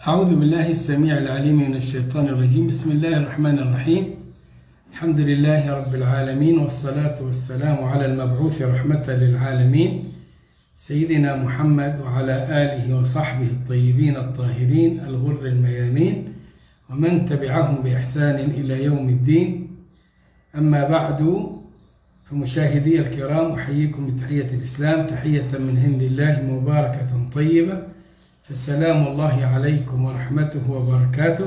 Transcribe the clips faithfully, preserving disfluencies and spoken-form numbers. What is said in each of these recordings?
أعوذ بالله السميع العليم من الشيطان الرجيم. بسم الله الرحمن الرحيم. الحمد لله رب العالمين، والصلاة والسلام على المبعوث رحمة للعالمين سيدنا محمد وعلى آله وصحبه الطيبين الطاهرين الغر الميامين ومن تبعهم بإحسان إلى يوم الدين. أما بعد، فمشاهدي الكرام أحييكم بتحية الإسلام، تحية من عند الله مباركة طيبة، فسلام الله عليكم ورحمته وبركاته.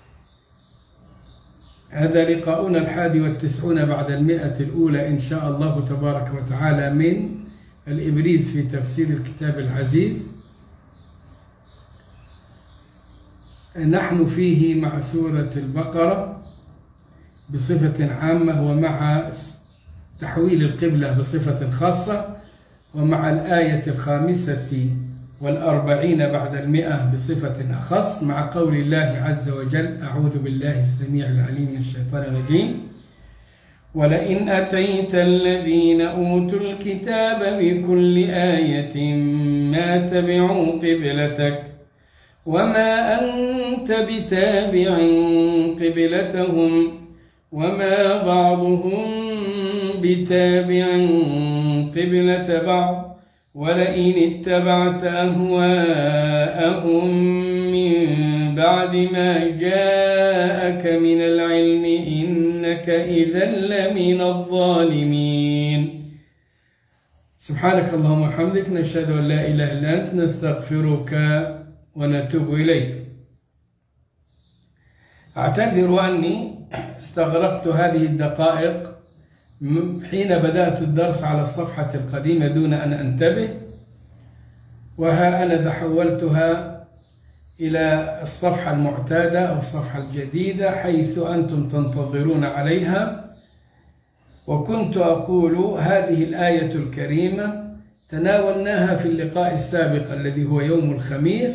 هذا لقاؤنا الحادي والتسعون بعد المئة الأولى إن شاء الله تبارك وتعالى من الإبريز في تفسير الكتاب العزيز. نحن فيه مع سورة البقرة بصفة عامة، ومع تحويل القبلة بصفة خاصة، ومع الآية الخامسة والأربعين بعد المئة بصفة أخص، مع قول الله عز وجل: أعوذ بالله السميع العليم من الشيطان الرجيم: ولئن أتيت الذين أوتوا الكتاب بكل آية ما تبعوا قبلتك وما أنت بتابع قبلتهم وما بعضهم بتابع قبلة بعض ولئن اتبعت أهواءهم من بعد ما جاءك من العلم إنك إذا لمن الظالمين. سبحانك اللهم وبحمدك، نشهد أن لا إله إلا أنت، نستغفرك ونتوب إليك. أعتذر أني استغرقت هذه الدقائق حين بدأت الدرس على الصفحة القديمة دون أن أنتبه، وها أنا تحولتها إلى الصفحة المعتادة أو الصفحة الجديدة حيث أنتم تنتظرون عليها. وكنت أقول هذه الآية الكريمة تناولناها في اللقاء السابق الذي هو يوم الخميس،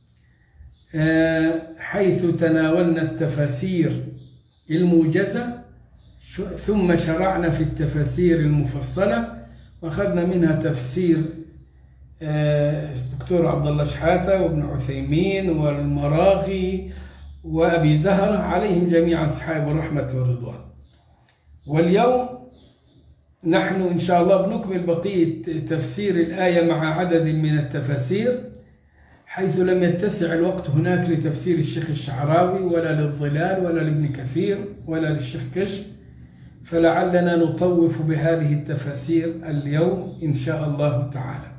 حيث تناولنا التفاسير الموجزة، ثم شرعنا في التفاسير المفصلة، وأخذنا منها تفسير الدكتور عبد الله شحاتة وابن عثيمين والمراغي وأبي زهرة عليهم جميعا صحاب الرحمة والرضوان. واليوم نحن إن شاء الله بنكمل بقية تفسير الآية مع عدد من التفاسير، حيث لم يتسع الوقت هناك لتفسير الشيخ الشعراوي ولا للظلال ولا لابن كثير ولا للشيخ كشك، فلعلنا نطوف بهذه التفاسير اليوم إن شاء الله تعالى.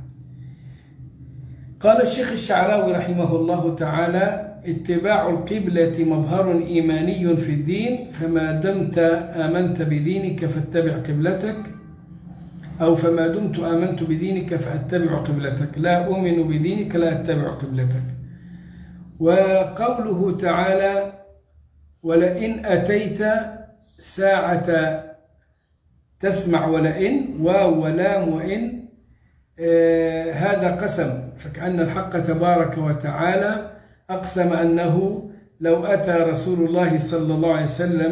قال الشيخ الشعراوي رحمه الله تعالى: اتباع القبلة مظهر إيماني في الدين، فما دمت آمنت بدينك فاتبع قبلتك، أو فما دمت آمنت بدينك فأتبع قبلتك، لا أؤمن بدينك لا أتبع قبلتك. وقوله تعالى: ولئن أتيت ساعة تسمع ولئن واو ولام وإن، آه هذا قسم، فكأن الحق تبارك وتعالى أقسم أنه لو أتى رسول الله صلى الله عليه وسلم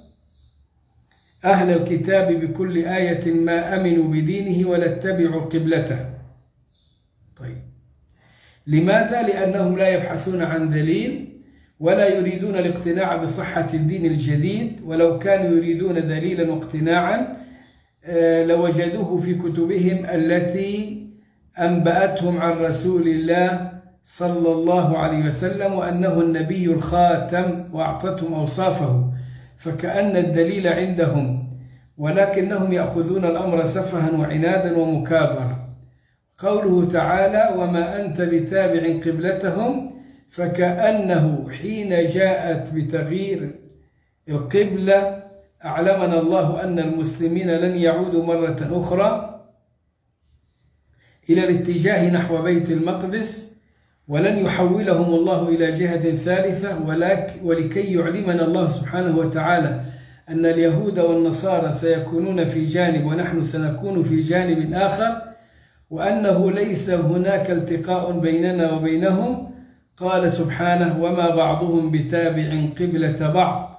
أهل الكتاب بكل آية ما أمنوا بدينه ولا اتبعوا قبلته. طيب، لماذا؟ لأنهم لا يبحثون عن دليل ولا يريدون الاقتناع بصحة الدين الجديد، ولو كانوا يريدون دليلا واقتناعا لوجدوه في كتبهم التي أنبأتهم عن رسول الله صلى الله عليه وسلم وأنه النبي الخاتم وأعطتهم أوصافه، فكأن الدليل عندهم، ولكنهم يأخذون الأمر سفها وعنادا ومكابرة. قوله تعالى: وما أنت بتابع قبلتهم، فكأنه حين جاءت بتغيير القبلة أعلمنا الله أن المسلمين لن يعودوا مرة أخرى إلى الاتجاه نحو بيت المقدس، ولن يحولهم الله إلى جهة ثالثة، ولكي يعلمنا الله سبحانه وتعالى أن اليهود والنصارى سيكونون في جانب ونحن سنكون في جانب آخر، وأنه ليس هناك التقاء بيننا وبينهم. قال سبحانه: وما بعضهم بتابع قبلة بعض.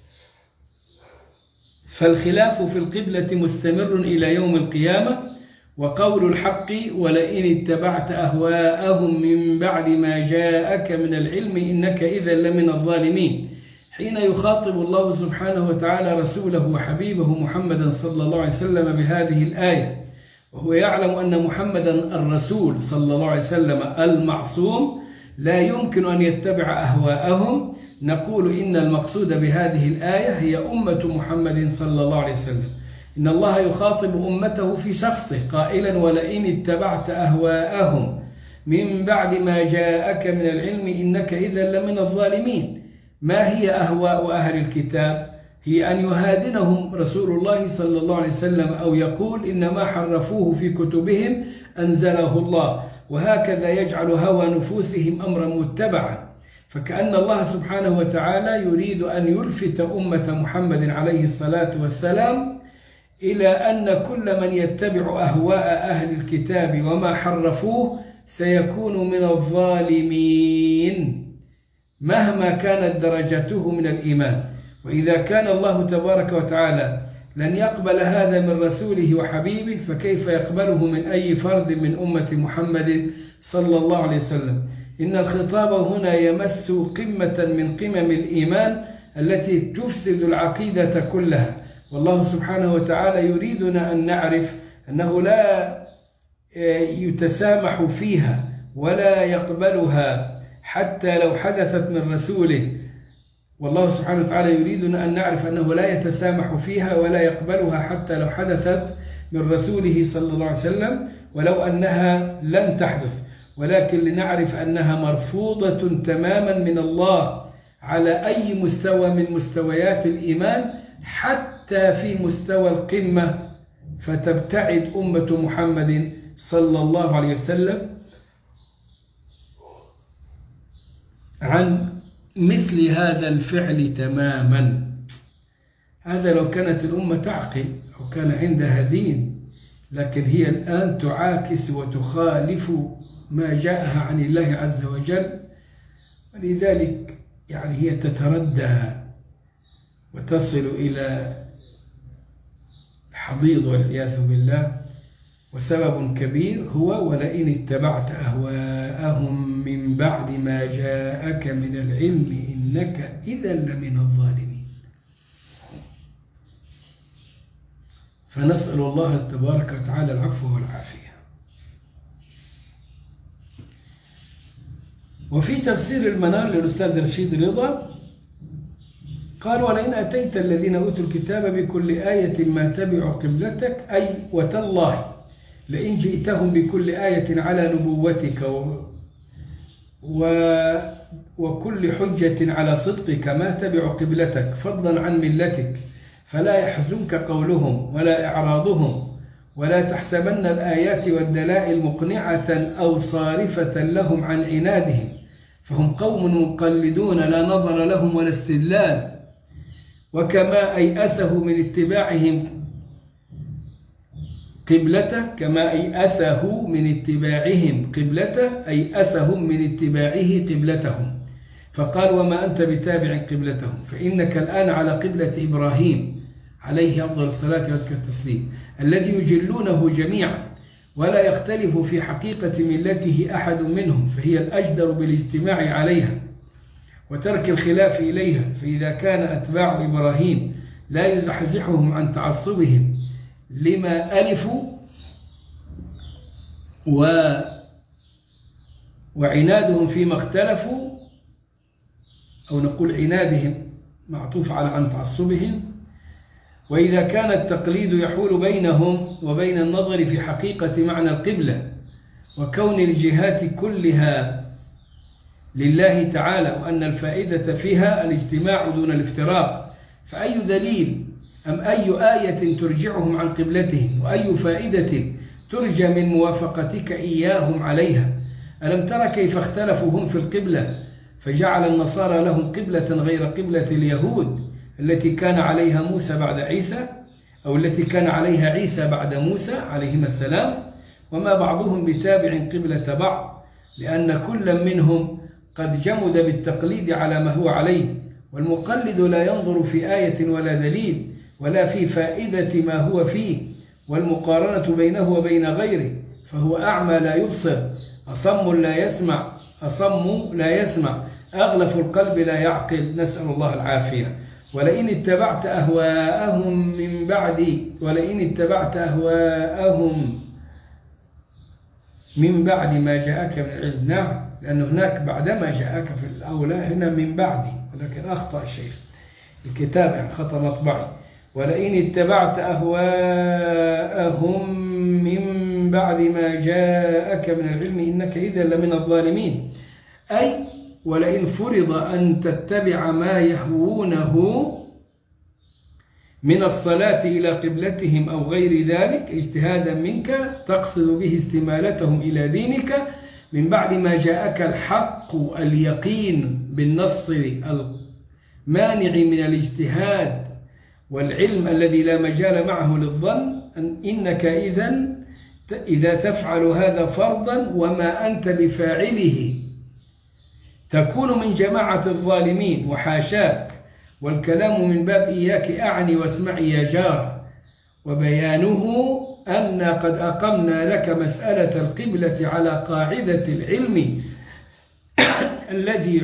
فالخلاف في القبلة مستمر إلى يوم القيامة، وقول الحق ولئن اتبعت أهواءهم من بعد ما جاءك من العلم إنك إذا لمن الظالمين. حين يخاطب الله سبحانه وتعالى رسوله وحبيبه محمدا صلى الله عليه وسلم بهذه الآية، وهو يعلم أن محمدا الرسول صلى الله عليه وسلم المعصوم لا يمكن أن يتبع أهواءهم، نقول إن المقصود بهذه الآية هي أمة محمد صلى الله عليه وسلم. إن الله يخاطب أمته في شخصه قائلا ولئن اتبعت أهواءهم من بعد ما جاءك من العلم إنك إذا لمن الظالمين. ما هي أهواء أهل الكتاب؟ هي أن يهادنهم رسول الله صلى الله عليه وسلم، أو يقول إنما حرفوه في كتبهم أنزله الله، وهكذا يجعل هوى نفوسهم أمرا متبعا. فكأن الله سبحانه وتعالى يريد أن يلفت أمة محمد عليه الصلاة والسلام إلى أن كل من يتبع أهواء أهل الكتاب وما حرفوه سيكون من الظالمين مهما كانت درجته من الإيمان. وإذا كان الله تبارك وتعالى لن يقبل هذا من رسوله وحبيبه، فكيف يقبله من أي فرد من أمة محمد صلى الله عليه وسلم؟ إن الخطاب هنا يمس قمة من قمم الإيمان التي تفسد العقيدة كلها. والله سبحانه وتعالى يريدنا أن نعرف أنه لا يتسامح فيها ولا يقبلها حتى لو حدثت من رسوله. والله سبحانه وتعالى يريدنا أن نعرف أنه لا يتسامح فيها ولا يقبلها حتى لو حدثت من رسوله صلى الله عليه وسلم، ولو أنها لن تحدث، ولكن لنعرف أنها مرفوضة تماما من الله على أي مستوى من مستويات الإيمان، حتى في مستوى القمة، فتبتعد أمة محمد صلى الله عليه وسلم عن مثل هذا الفعل تماما. هذا لو كانت الأمة تعقل أو كان عندها دين، لكن هي الآن تعاكس وتخالف ما جاءها عن الله عز وجل، ولذلك يعني هي تتردى وتصل إلى الحضيض والعياذ بالله. وسبب كبير هو ولئن اتبعت أهواءهم من بعد ما جاءك من العلم إنك إذا لمن الظالمين. فنسأل الله تبارك وتعالى العفو والعافية. وفي تفسير المنار للأستاذ رشيد رضا قال ولئن أتيت الذين أوتوا الكتاب بكل آية ما تبعوا قبلتك، أي وتالله لئن جئتهم بكل آية على نبوتك و... و... وكل حجة على صدقك ما تبعوا قبلتك فضلا عن ملتك، فلا يحزنك قولهم ولا إعراضهم، ولا تحسبن الآيات والدلائل مقنعة أو صارفة لهم عن عنادهم، فهم قوم مقلدون لا نظر لهم ولا استدلال. وكما أيأسه من اتباعهم قبلته كما أيأسه من اتباعهم قبلته أيأسهم من اتباعه قبلتهم، فقال وما أنت بتابع قبلتهم، فإنك الآن على قبلة إبراهيم عليه أفضل الصلاة وأزكى التسليم الذي يجلونه جميعا، ولا يختلف في حقيقة ملته أحد منهم، فهي الأجدر بالاجتماع عليها وترك الخلاف إليها. فإذا كان أتباع إبراهيم لا يزحزحهم عن تعصبهم لما ألفوا و وعنادهم فيما اختلفوا، أو نقول عنادهم معطوف على عن تعصبهم، وإذا كان التقليد يحول بينهم وبين النظر في حقيقة معنى القبلة وكون الجهات كلها لله تعالى، وأن الفائدة فيها الاجتماع دون الافتراق، فأي دليل أم أي آية ترجعهم عن قبلتهم، وأي فائدة ترجى من موافقتك إياهم عليها؟ ألم ترى كيف اختلفوا هم في القبلة، فجعل النصارى لهم قبلة غير قبلة اليهود التي كان عليها موسى بعد عيسى، أو التي كان عليها عيسى بعد موسى عليهما السلام، وما بعضهم بتابع قبلة بعض، لأن كل منهم قد جمد بالتقليد على ما هو عليه، والمقلد لا ينظر في آية ولا دليل ولا في فائدة ما هو فيه، والمقارنة بينه وبين غيره، فهو أعمى لا يبصر، أصم لا يسمع أصم لا يسمع أغلف القلب لا يعقل، نسأل الله العافية. ولئن اتبعت أهواءهم من بعد ولئن اتبعت أهواءهم من بعد ما جاءك من العلم. نعم، لأن هناك بعدما جاءك في الأولى، هنا من بعد، ولكن أخطأ الشيخ الكتاب، يعني خطأ مطبعي. ولئن اتبعت أهواءهم من بعد ما جاءك من العلم إنك إذا لمن الظالمين، أي ولئن فرض أن تتبع ما يهوونه من الصلاة إلى قبلتهم أو غير ذلك اجتهادا منك تقصد به استمالتهم إلى دينك من بعد ما جاءك الحق اليقين بالنص المانع من الاجتهاد والعلم الذي لا مجال معه للظن، إنك إذن إذا تفعل هذا فرضا وما أنت بفاعله تكون من جماعة الظالمين، وحاشاك، والكلام من باب إياك أعني واسمعي يا جار. وبيانه أن قد أقمنا لك مسألة القبلة على قاعدة العلم الذي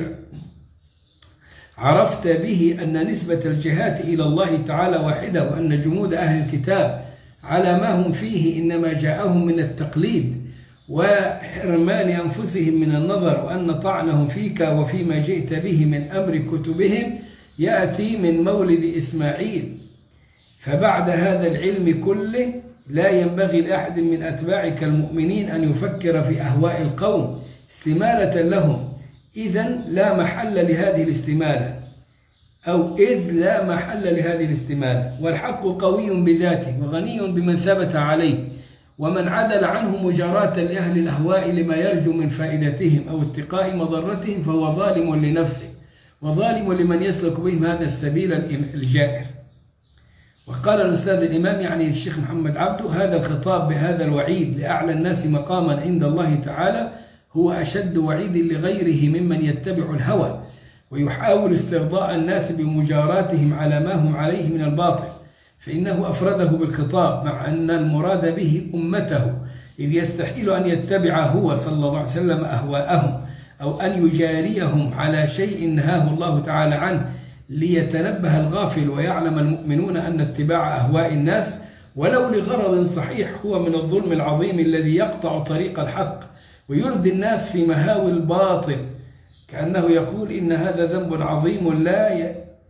عرفت به أن نسبة الجهات إلى الله تعالى واحدة، وأن جمود أهل الكتاب على ما هم فيه إنما جاءهم من التقليد وحرمان أنفسهم من النظر، وأن طعنهم فيك وفيما جئت به من أمر كتبهم يأتي من مولد إسماعيل. فبعد هذا العلم كله لا ينبغي لأحد من أتباعك المؤمنين أن يفكر في أهواء القوم استمالة لهم، إذن لا محل لهذه الاستمالة، أو إذ لا محل لهذه الاستمالة. والحق قوي بذاته وغني بمن ثبت عليه، ومن عدل عنه مجاراة لأهل الأهواء لما يرجو من فائدتهم أو اتقاء مضرتهم فهو ظالم لنفسه وظالم لمن يسلك بهم هذا السبيل الجائر. وقال الأستاذ الإمام، يعني الشيخ محمد عبده، هذا الخطاب بهذا الوعيد لأعلى الناس مقاما عند الله تعالى هو أشد وعيد لغيره ممن يتبع الهوى ويحاول استرضاء الناس بمجاراتهم على ما هم عليه من الباطل، فإنه أفرده بالخطاب مع أن المراد به أمته، إذ يستحيل أن يتبع هو صلى الله عليه وسلم أهواءهم أو أن يجاريهم على شيء نهاه الله تعالى عنه، ليتنبه الغافل ويعلم المؤمنون أن اتباع أهواء الناس ولو لغرض صحيح هو من الظلم العظيم الذي يقطع طريق الحق ويردي الناس في مهاوي الباطل، كأنه يقول إن هذا ذنب عظيم لا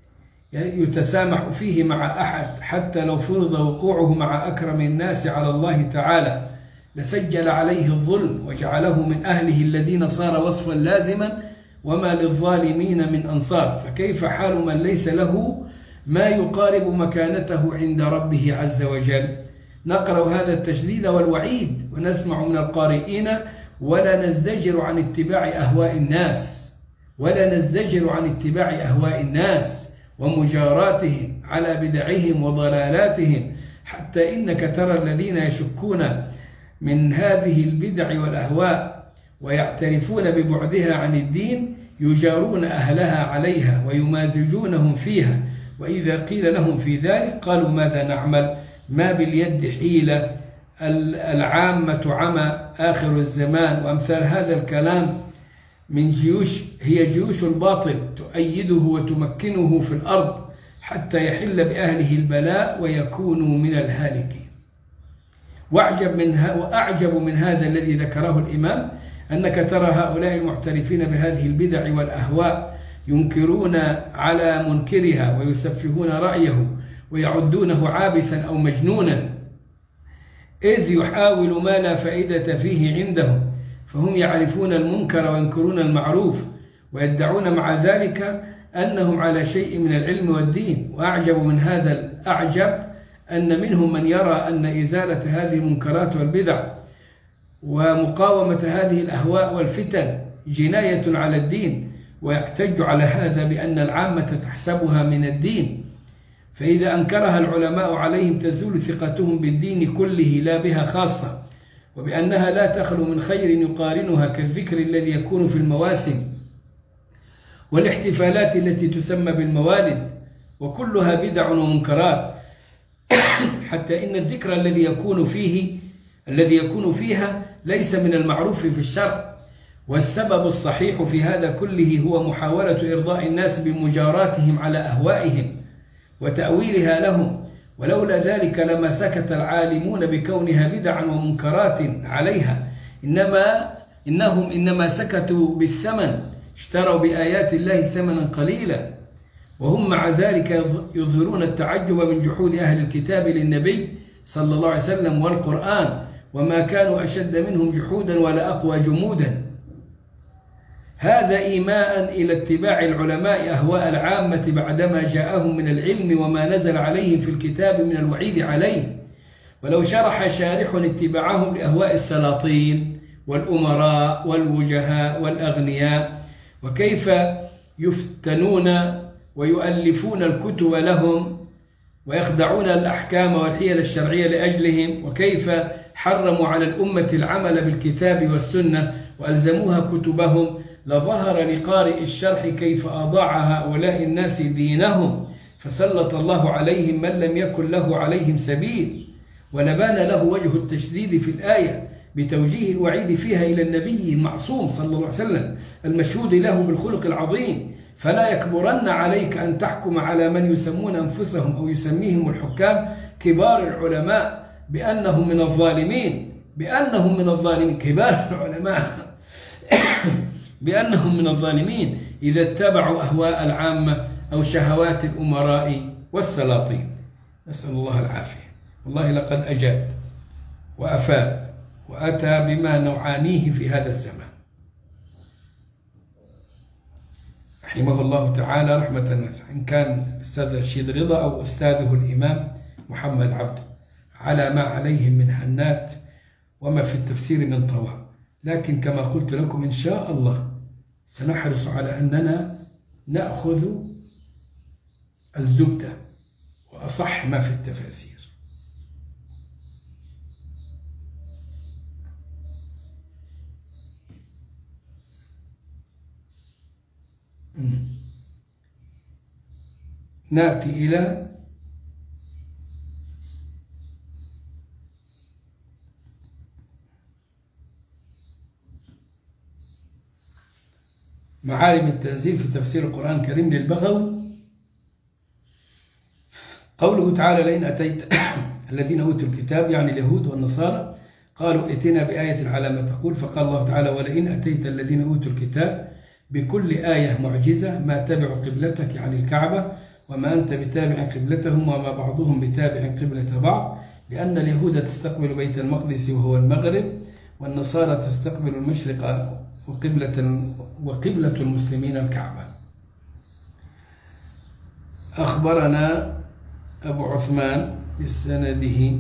يتسامح فيه مع أحد، حتى لو فرض وقوعه مع أكرم الناس على الله تعالى لسجل عليه الظلم وجعله من أهله الذين صار وصفا لازما، وما للظالمين من أنصار. فكيف حال من ليس له ما يقارب مكانته عند ربه عز وجل؟ نقرأ هذا التشديد والوعيد ونسمع من القارئين ولا نزدجر عن اتباع أهواء الناس ولا نزدجر عن اتباع أهواء الناس ومجاراتهم على بدعهم وضلالاتهم، حتى إنك ترى الذين يشكون من هذه البدع والأهواء ويعترفون ببعدها عن الدين يجارون أهلها عليها ويمازجونهم فيها، وإذا قيل لهم في ذلك قالوا ماذا نعمل؟ ما باليد حيلة، العامة عمى، آخر الزمان، وأمثال هذا الكلام من جيوش هي جيوش الباطل تؤيده وتمكنه في الأرض حتى يحل بأهله البلاء ويكونوا من الهالكين. وأعجب من, وأعجب من هذا الذي ذكره الإمام أنك ترى هؤلاء المعترفين بهذه البدع والأهواء ينكرون على منكرها ويسفهون رأيه ويعدونه عابثا أو مجنونا، إذ يحاول ما لا فائدة فيه عندهم، فهم يعرفون المنكر وينكرون المعروف ويدعون مع ذلك أنهم على شيء من العلم والدين. وأعجب من هذا الأعجب أن منهم من يرى أن إزالة هذه المنكرات والبدع ومقاومة هذه الأهواء والفتن جناية على الدين، ويحتج على هذا بأن العامة تحسبها من الدين، فإذا أنكرها العلماء عليهم تزول ثقتهم بالدين كله لا بها خاصة، وبأنها لا تخلو من خير يقارنها كالذكر الذي يكون في المواسم والاحتفالات التي تسمى بالموالد، وكلها بدع ومنكرات حتى إن الذكر الذي يكون فيه الذي يكون فيها ليس من المعروف في الشرع. والسبب الصحيح في هذا كله هو محاولة إرضاء الناس بمجاراتهم على أهوائهم وتأويلها لهم، ولولا ذلك لما سكت العالمون بكونها بدعا ومنكرات عليها، إنما إنهم إنما سكتوا بالثمن، اشتروا بآيات الله ثمنا قليلا، وهم مع ذلك يظهرون التعجب من جحود أهل الكتاب للنبي صلى الله عليه وسلم والقرآن، وما كانوا أشد منهم جحودا ولا أقوى جمودا. هذا إيماء إلى اتباع العلماء أهواء العامة بعدما جاءهم من العلم وما نزل عليهم في الكتاب من الوعيد عليه. ولو شرح شارح اتباعهم لأهواء السلاطين والأمراء والوجهاء والأغنياء، وكيف يفتنون ويؤلفون الكتب لهم ويخدعون الأحكام والحيل الشرعية لأجلهم، وكيف حرموا على الأمة العمل بالكتاب والسنة وألزموها كتبهم، لظهر لقارئ الشرح كيف أضاع هؤلاء الناس دينهم، فسلط الله عليهم من لم يكن له عليهم سبيل. ولبان له وجه التشديد في الآية بتوجيه الوعيد فيها إلى النبي المعصوم صلى الله عليه وسلم المشهود له بالخلق العظيم. فلا يكبرن عليك أن تحكم على من يسمون أنفسهم أو يسميهم الحكام كبار العلماء بأنهم من الظالمين بأنهم من الظالمين كبار العلماء بأنهم من الظالمين إذا اتبعوا أهواء العامة أو شهوات الأمراء والسلاطين. نسأل الله العافية. والله لقد أجاب وأفاد وأتى بما نعانيه في هذا الزمان، رحمه الله تعالى رحمة الناس، إن كان أستاذ رشيد رضا أو أستاذه الإمام محمد عبد، على ما عليهم من هنات وما في التفسير من طواء. لكن كما قلت لكم إن شاء الله سنحرص على أننا نأخذ الزبدة وأصح ما في التفاسير. نأتي إلى معالم التنزيل في تفسير القرآن الكريم للبغوي. قوله تعالى: لئن أتيت الذين أوتوا الكتاب، يعني اليهود والنصارى، قالوا ائتنا بآية على ما تقول، فقال الله تعالى: ولئن أتيت الذين أوتوا الكتاب بكل آية معجزة ما تبعوا قبلتك، يعني الكعبة، وما أنت بتابع قبلتهم وما بعضهم بتابع قبلة بعض، لأن اليهود تستقبل بيت المقدس وهو المغرب، والنصارى تستقبل المشرق وقبلة, وقبلة المسلمين الكعبة. أخبرنا أبو عثمان بسنده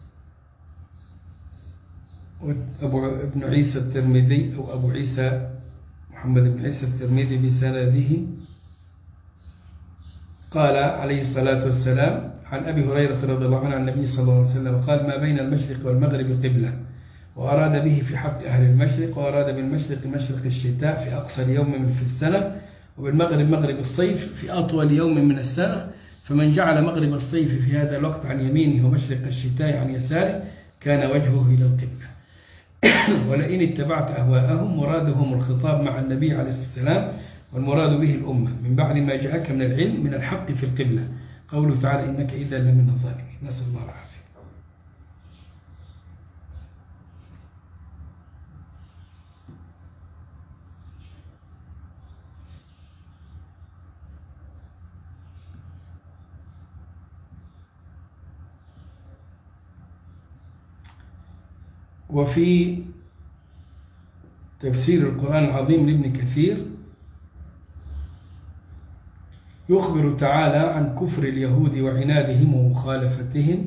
أبو ابن عيسى الترمذي أو أبو عيسى محمد بن عيسى الترمذي بسنده قال عليه الصلاة والسلام عن أبي هريرة رضي الله عنه عن النبي صلى الله عليه وسلم قال: ما بين المشرق والمغرب قبلة، وأراد به في حق أهل المشرق، وأراد بالمشرق مشرق الشتاء في أقصى يوم من في السنة، وبالمغرب مغرب الصيف في أطول يوم من السنة، فمن جعل مغرب الصيف في هذا الوقت عن يمينه ومشرق الشتاء عن يساره كان وجهه إلى القبلة. ولئن اتبعت أهواءهم، مرادهم الخطاب مع النبي عليه الصلاة والسلام، والمراد به الأمة من بعد ما جاءك من العلم من الحق في القبلة. قوله تعالى: إنك إذا لمن الظالمين. نسأل الله العافية. وفي تفسير القرآن العظيم لابن كثير يخبر تعالى عن كفر اليهود وعنادهم ومخالفتهم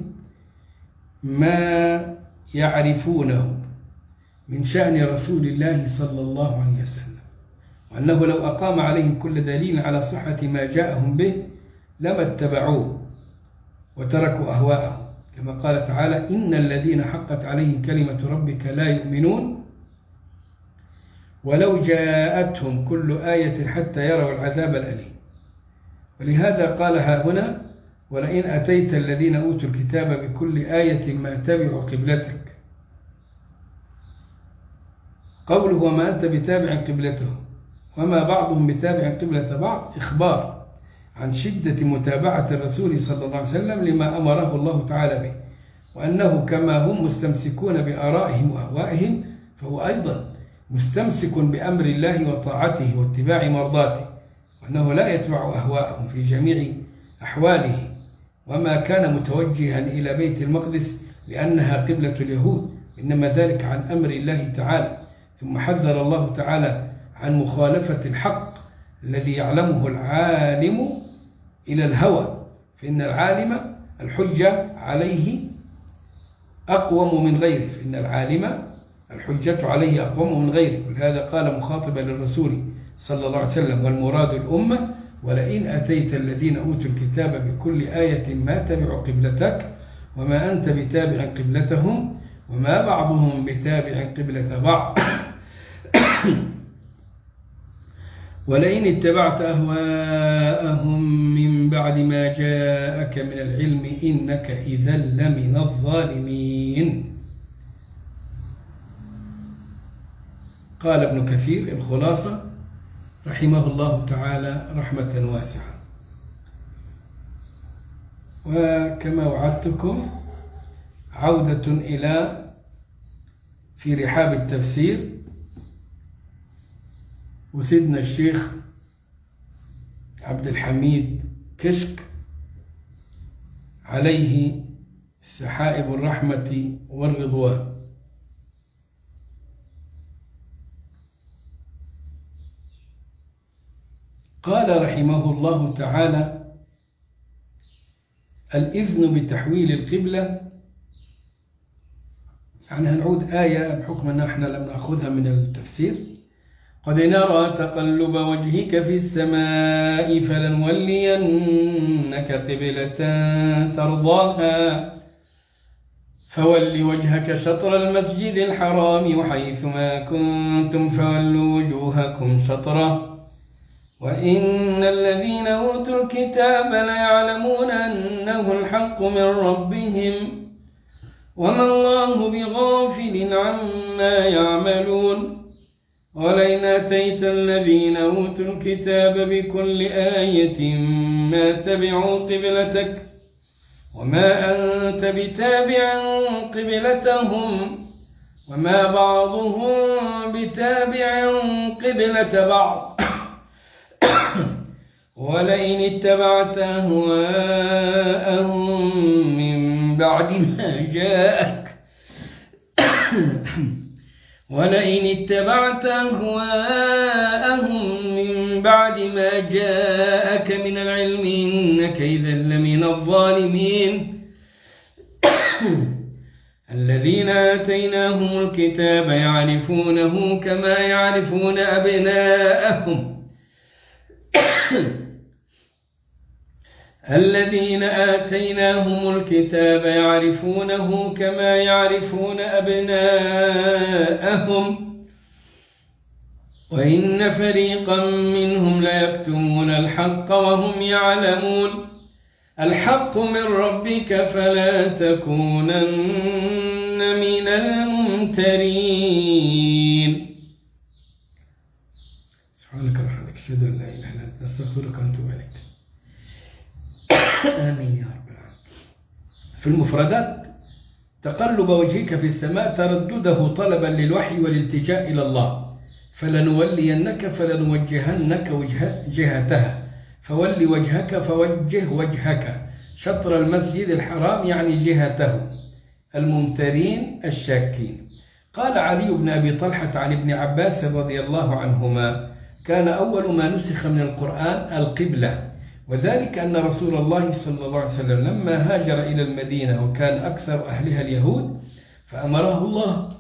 ما يعرفونه من شأن رسول الله صلى الله عليه وسلم، وأنه لو أقام عليهم كل دليل على صحة ما جاءهم به لما اتبعوه وتركوا أهواءهم، كما قال تعالى: إن الذين حقت عليهم كلمة ربك لا يؤمنون ولو جاءتهم كل آية حتى يروا العذاب الأليم. ولهذا قال ها هنا: ولئن أتيت الذين أوتوا الكتاب بكل آية ما تبعوا قبلتك. قوله وما أنت بتابع قبلته وما بعضهم بتابع قبلة بعض إخبار عن شدة متابعة الرسول صلى الله عليه وسلم لما أمره الله تعالى به، وأنه كما هم مستمسكون بآرائهم وأهوائهم فهو أيضا مستمسك بأمر الله وطاعته واتباع مرضاته، وأنه لا يتبع أهواءهم في جميع أحواله. وما كان متوجها إلى بيت المقدس لأنها قبلة اليهود، إنما ذلك عن أمر الله تعالى. ثم حذر الله تعالى عن مخالفة الحق الذي يعلمه العالم إلى الهوى، فإن العالم الحجة عليه أقوم من غيره، فإن العالم الحجة عليه أقوم من غيره. ولهذا قال مخاطبا للرسول صلى الله عليه وسلم والمراد الأمة ولئن أتيت الذين أوتوا الكتاب بكل آية ما تبعوا قبلتك وما أنت بتابع قبلتهم وما بعضهم بتابع قبلة بعض. ولئن اتبعت أهواءهم من بعد ما جاءك من العلم إنك إذا لمن الظالمين. قال ابن كثير الخلاصة رحمه الله تعالى رحمة واسعة. وكما وعدتكم عودة إلى في رحاب التفسير وسيدنا الشيخ عبد الحميد كشك عليه سحائب الرحمة والرضوان. قال رحمه الله تعالى الإذن بتحويل القبلة، يعني هنعود آية بحكم أن احنا لم نأخذها من التفسير. قد نرى تقلب وجهك في السماء فلنولينك قبلة ترضاها فول وجهك شطر المسجد الحرام وحيث ما كنتم فولوا وجوهكم شطره وإن الذين أوتوا الكتاب ليعلمون أنه الحق من ربهم وما الله بغافل عما يعملون. ولئن أتيت الذين أوتوا الكتاب بكل آية ما تبعوا قبلتك وما أنت بتابع قبلتهم وما بعضهم بتابع قبلة بعض. ولئن اتبعت أهواءهم من بعد ما جاءك ولئن اتبعت أهواءهم من بعد ما جاءك من العلم إنك إذا لمن الظالمين. الذين آتيناهم الكتاب يعرفونه كما يعرفون أبناءهم الذين آتيناهم الكتاب يعرفونه كما يعرفون أبناءهم وإن فريقا منهم ليكتمون الحق وهم يعلمون. الحق من ربك فلا تكونن من الممترين. سبحانك وبحمدك أشهد أن لا إله إلا أنت أستغفرك وأتوب إليك. آمين يا رب العالمين. في المفردات تقلب وجهك في السماء تردده طلبا للوحي والالتجاء إلى الله. فلنولينك فلنوجهنك جهتها فول وجهك فوجه وجهك شطر المسجد الحرام يعني جهته الممترين الشاكين. قال علي بن أبي طلحة عن ابن عباس رضي الله عنهما كان أول ما نسخ من القرآن القبلة، وذلك أن رسول الله صلى الله عليه وسلم لما هاجر إلى المدينة وكان أكثر أهلها اليهود فأمره الله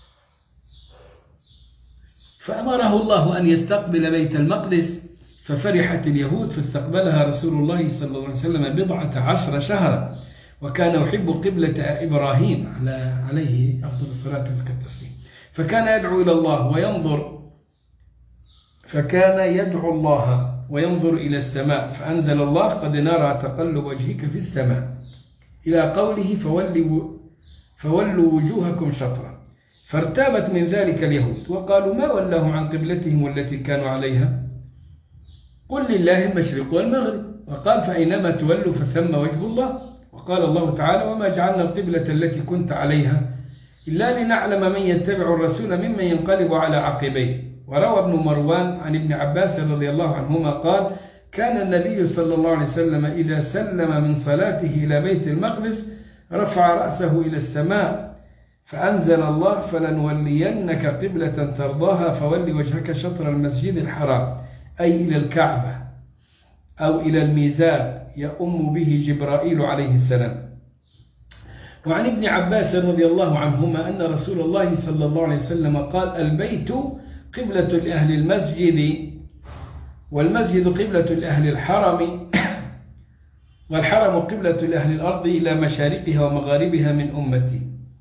فأمره الله أن يستقبل بيت المقدس، ففرحت اليهود فاستقبلها رسول الله صلى الله عليه وسلم بضعة عشر شهرا، وكان يحب قبلة إبراهيم عليه أفضل الصلاة والتسليم، فكان يدعو إلى الله وينظر فكان يدعو الله وينظر إلى السماء، فأنزل الله قد نرى تقلب وجهك في السماء إلى قوله فولوا, فولوا وجوهكم شطرا. فارتابت من ذلك اليهود وقالوا ما ولاهم عن قبلتهم التي كانوا عليها؟ قل لله المشرق والمغرب، وقال فأينما تولوا فثم وجه الله. وقال الله تعالى وما جعلنا القبلة التي كنت عليها إلا لنعلم من يتبع الرسول ممن ينقلب على عقبيه. وروى ابن مروان عن ابن عباس رضي الله عنهما قال كان النبي صلى الله عليه وسلم إذا سلم من صلاته إلى بيت المقدس رفع رأسه إلى السماء فأنزل الله فلنولينك قبلة ترضاها فولي وجهك شطر المسجد الحرام، أي إلى الكعبة أو إلى الميزاب يؤم به جبرائيل عليه السلام. وعن ابن عباس رضي الله عنهما أن رسول الله صلى الله عليه وسلم قال البيت قبلة لأهل المسجد والمسجد قبلة لأهل الحرم والحرم قبلة لأهل الأرض إلى مشارقها ومغاربها من أمتي.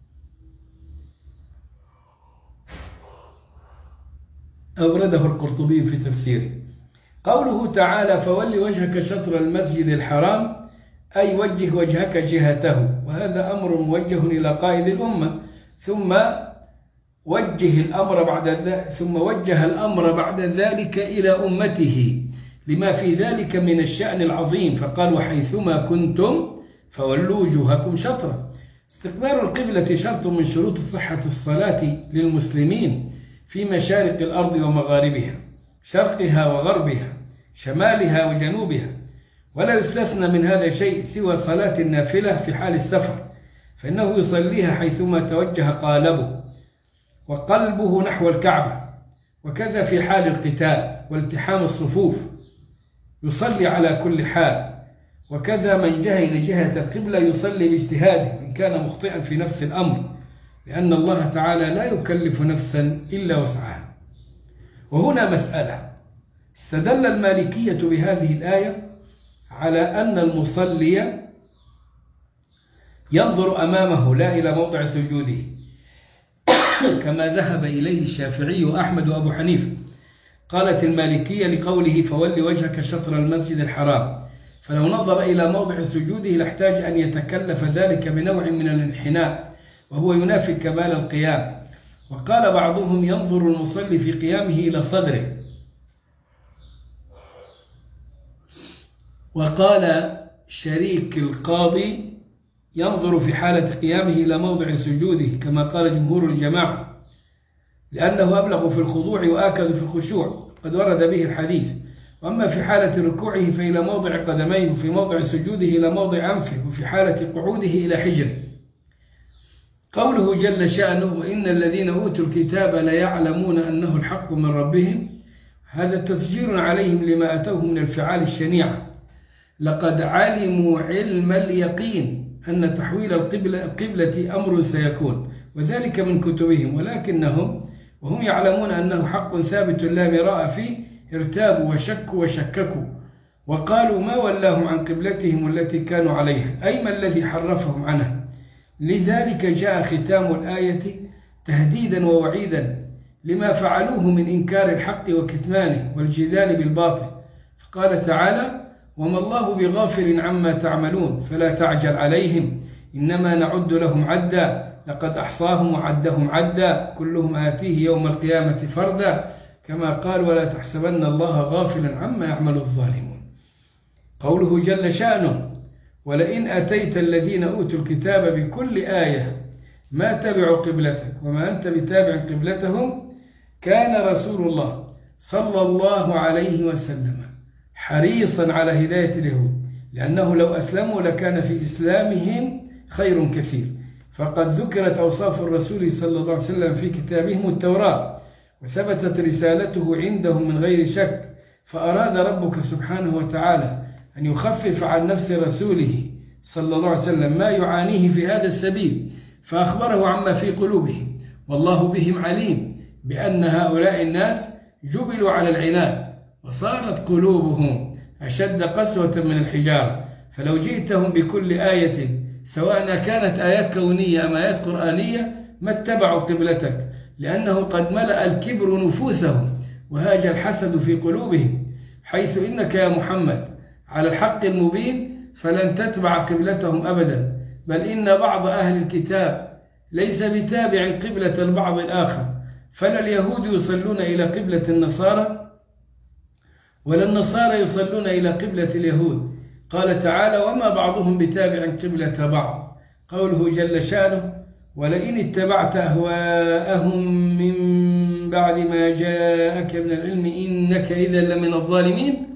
أورده القرطبي في تفسيره. قوله تعالى فول وجهك شطر المسجد الحرام أي وجه وجهك جهته، وهذا أمر موجه إلى قائد الأمة، ثم وجه الأمر بعد ذلك ثم وجه الأمر بعد ذلك إلى أمته لما في ذلك من الشأن العظيم، فقال وحيثما كنتم فولوا وجوهكم شطرا. استقبال القبلة شرط من شروط صحة الصلاة للمسلمين في مشارق الأرض ومغاربها، شرقها وغربها، شمالها وجنوبها، ولا يستثنى من هذا شيء سوى صلاة النافلة في حال السفر، فإنه يصليها حيثما توجه قالبه وقلبه نحو الكعبة، وكذا في حال القتال والتحام الصفوف يصلي على كل حال، وكذا من جهل لجهة القبلة يصلي باجتهاده إن كان مخطئا في نفس الأمر، لأن الله تعالى لا يكلف نفسا إلا وسعها. وهنا مسألة، استدل المالكية بهذه الآية على أن المصلي ينظر أمامه لا إلى موضع سجوده كما ذهب إليه الشافعي وأحمد وأبو حنيفة. قالت المالكية لقوله فول وجهك شطر المسجد الحرام، فلو نظر إلى موضع سجوده لاحتاج أن يتكلف ذلك بنوع من الانحناء وهو ينافي كمال القيام. وقال بعضهم ينظر المصلي في قيامه إلى صدره. وقال شريك القاضي ينظر في حالة قيامه إلى موضع سجوده كما قال جمهور الجماعة، لأنه أبلغ في الخضوع وآكد في الخشوع قد ورد به الحديث. وأما في حالة ركوعه فإلى موضع قدميه، وفي موضع سجوده إلى موضع أنفه، وفي حالة قعوده إلى حجره. قوله جل شأنه وإن الذين أوتوا الكتاب ليعلمون أنه الحق من ربهم، هذا تسجيل عليهم لما أتوه من الفعال الشنيعة. لقد علموا علم اليقين أن تحويل القبلة, القبلة أمر سيكون، وذلك من كتبهم، ولكنهم وهم يعلمون أنه حق ثابت لا مراء فيه ارتابوا وشكوا وشككوا وقالوا ما ولاهم عن قبلتهم التي كانوا عليها، أي ما الذي حرفهم عنها. لذلك جاء ختام الآية تهديدا ووعيدا لما فعلوه من إنكار الحق وكتمانه والجدال بالباطل. فقال تعالى وما الله بغافل عما تعملون فلا تعجل عليهم إنما نعد لهم عدا لقد أحصاهم وعدهم عدا كلهم آتيه يوم القيامة فردا كما قال ولا تحسبن الله غافلا عما يعمل الظالمون. قوله جل شأنه ولئن أتيت الذين أوتوا الكتاب بكل آية ما تبعوا قبلتك وما أنت بتابع قبلتهم كان رسول الله صلى الله عليه وسلم حريصا على هداية اليهود، لأنه لو أسلموا لكان في إسلامهم خير كثير. فقد ذكرت أوصاف الرسول صلى الله عليه وسلم في كتابهم التوراة، وثبتت رسالته عندهم من غير شك، فأراد ربك سبحانه وتعالى أن يخفف عن نفس رسوله صلى الله عليه وسلم ما يعانيه في هذا السبيل، فأخبره عما في قلوبهم، والله بهم عليم بأن هؤلاء الناس جبلوا على العناد وصارت قلوبهم أشد قسوة من الحجارة. فلو جئتهم بكل آية سواء كانت آيات كونية أم آيات قرآنية ما اتبعوا قبلتك، لأنه قد ملأ الكبر نفوسهم وهاج الحسد في قلوبهم، حيث إنك يا محمد على الحق المبين فلن تتبع قبلتهم أبدا، بل إن بعض أهل الكتاب ليس بتابع قبلة البعض الآخر، فلا اليهود يصلون إلى قبلة النصارى ولا النصارى يصلون إلى قبلة اليهود. قال تعالى: وما بعضهم بتابع قبلة بعض. قوله جل شأنه: ولئن اتبعت أهواءهم من بعد ما جاءك من العلم إنك إذا لمن الظالمين.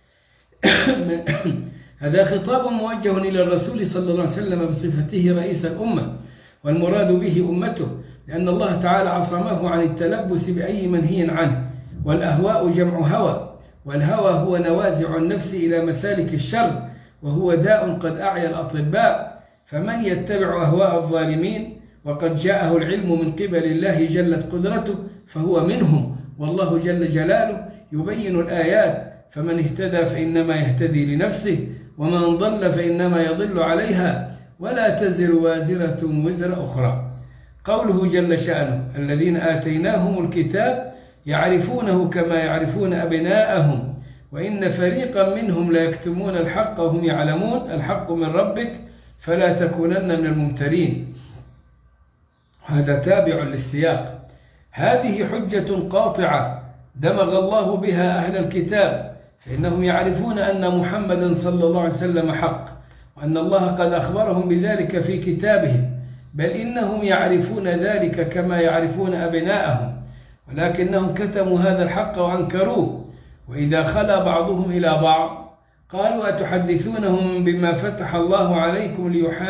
هذا خطاب موجه إلى الرسول صلى الله عليه وسلم بصفته رئيس الأمة، والمراد به أمته، لأن الله تعالى عصمه عن التلبس بأي منهي عنه. والأهواء جمع هوى، والهوى هو نوازع النفس إلى مسالك الشر، وهو داء قد أعيا الأطباء. فمن يتبع أهواء الظالمين وقد جاءه العلم من قبل الله جلت قدرته فهو منهم، والله جل جلاله يبين الآيات. فمن اهتدى فإنما يهتدي لنفسه، ومن ضل فإنما يضل عليها، ولا تزر وازرة وزر أخرى. قوله جل شأنه: الذين آتيناهم الكتاب يعرفونه كما يعرفون أبناءهم وإن فريقا منهم لا يكتمون الحق وهم يعلمون. الحق من ربك فلا تكونن من الممترين. هذا تابع للسياق. هذه حجة قاطعة دمغ الله بها أهل الكتاب، فإنهم يعرفون أن محمدا صلى الله عليه وسلم حق، وأن الله قد أخبرهم بذلك في كتابه، بل إنهم يعرفون ذلك كما يعرفون أبناءهم، ولكنهم كتموا هذا الحق وأنكروه. وإذا خلا بعضهم إلى بعض قالوا: أتحدثونهم بما فتح الله عليكم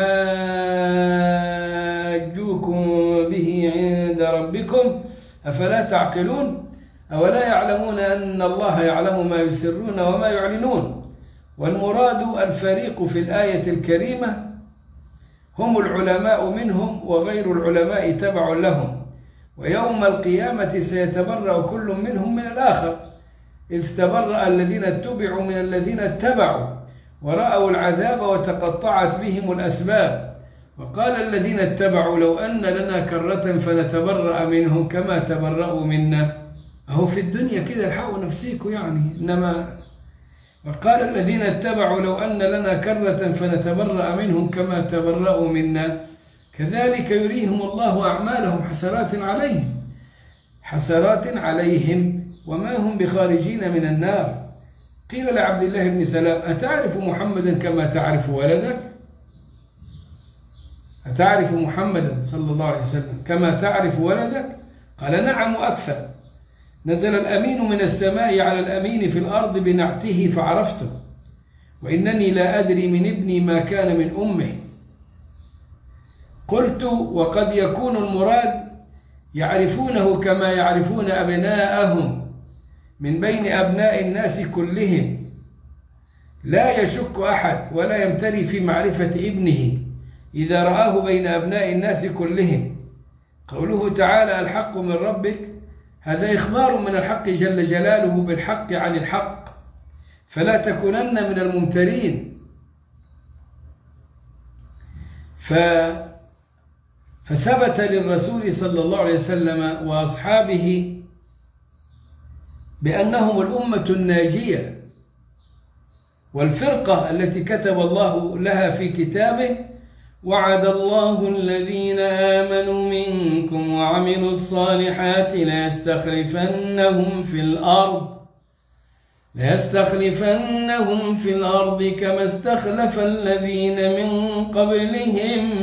ليحاجوكم به عند ربكم أفلا تعقلون؟ أولا يعلمون أن الله يعلم ما يسرون وما يعلنون. والمراد الفريق في الآية الكريمة هم العلماء منهم، وغير العلماء تبع لهم، ويوم القيامة سيتبرأ كل منهم من الآخر، إذ تبرأ الذين اتبعوا من الذين اتبعوا ورأوا العذاب وتقطعت بهم الأسباب. وقال الذين اتبعوا: لو أن لنا كرة فنتبرأ منهم كما تبرأوا منا. أهو في الدنيا كده الحقوا نفسيكم يعني. إنما وقال الذين اتبعوا: لو أن لنا كرة فنتبرأ منهم كما تبرأوا منا. كذلك يريهم الله أعمالهم حسرات عليهم حسرات عليهم وما هم بخارجين من النار. قيل لعبد الله بن سلام: أتعرف محمدا كما تعرف ولدك؟ أتعرف محمدا صلى الله عليه وسلم كما تعرف ولدك؟ قال: نعم وأكثر. نزل الأمين من السماء على الأمين في الأرض بنعته فعرفته، وإنني لا أدري من ابني ما كان من أمه. قلت: وقد يكون المراد يعرفونه كما يعرفون أبناءهم من بين أبناء الناس كلهم، لا يشك أحد ولا يمتري في معرفة ابنه إذا رآه بين أبناء الناس كلهم. قوله تعالى: الحق من ربك، هذا إخبار من الحق جل جلاله بالحق عن الحق، فلا تكونن من الممترين. ف فثبت للرسول صلى الله عليه وسلم وأصحابه بأنهم الأمة الناجية والفرقة التي كتب الله لها في كتابه: وعد الله الذين آمنوا منكم وعملوا الصالحات ليستخلفنهم في الأرض ليستخلفنهم في الأرض كما استخلف الذين من قبلهم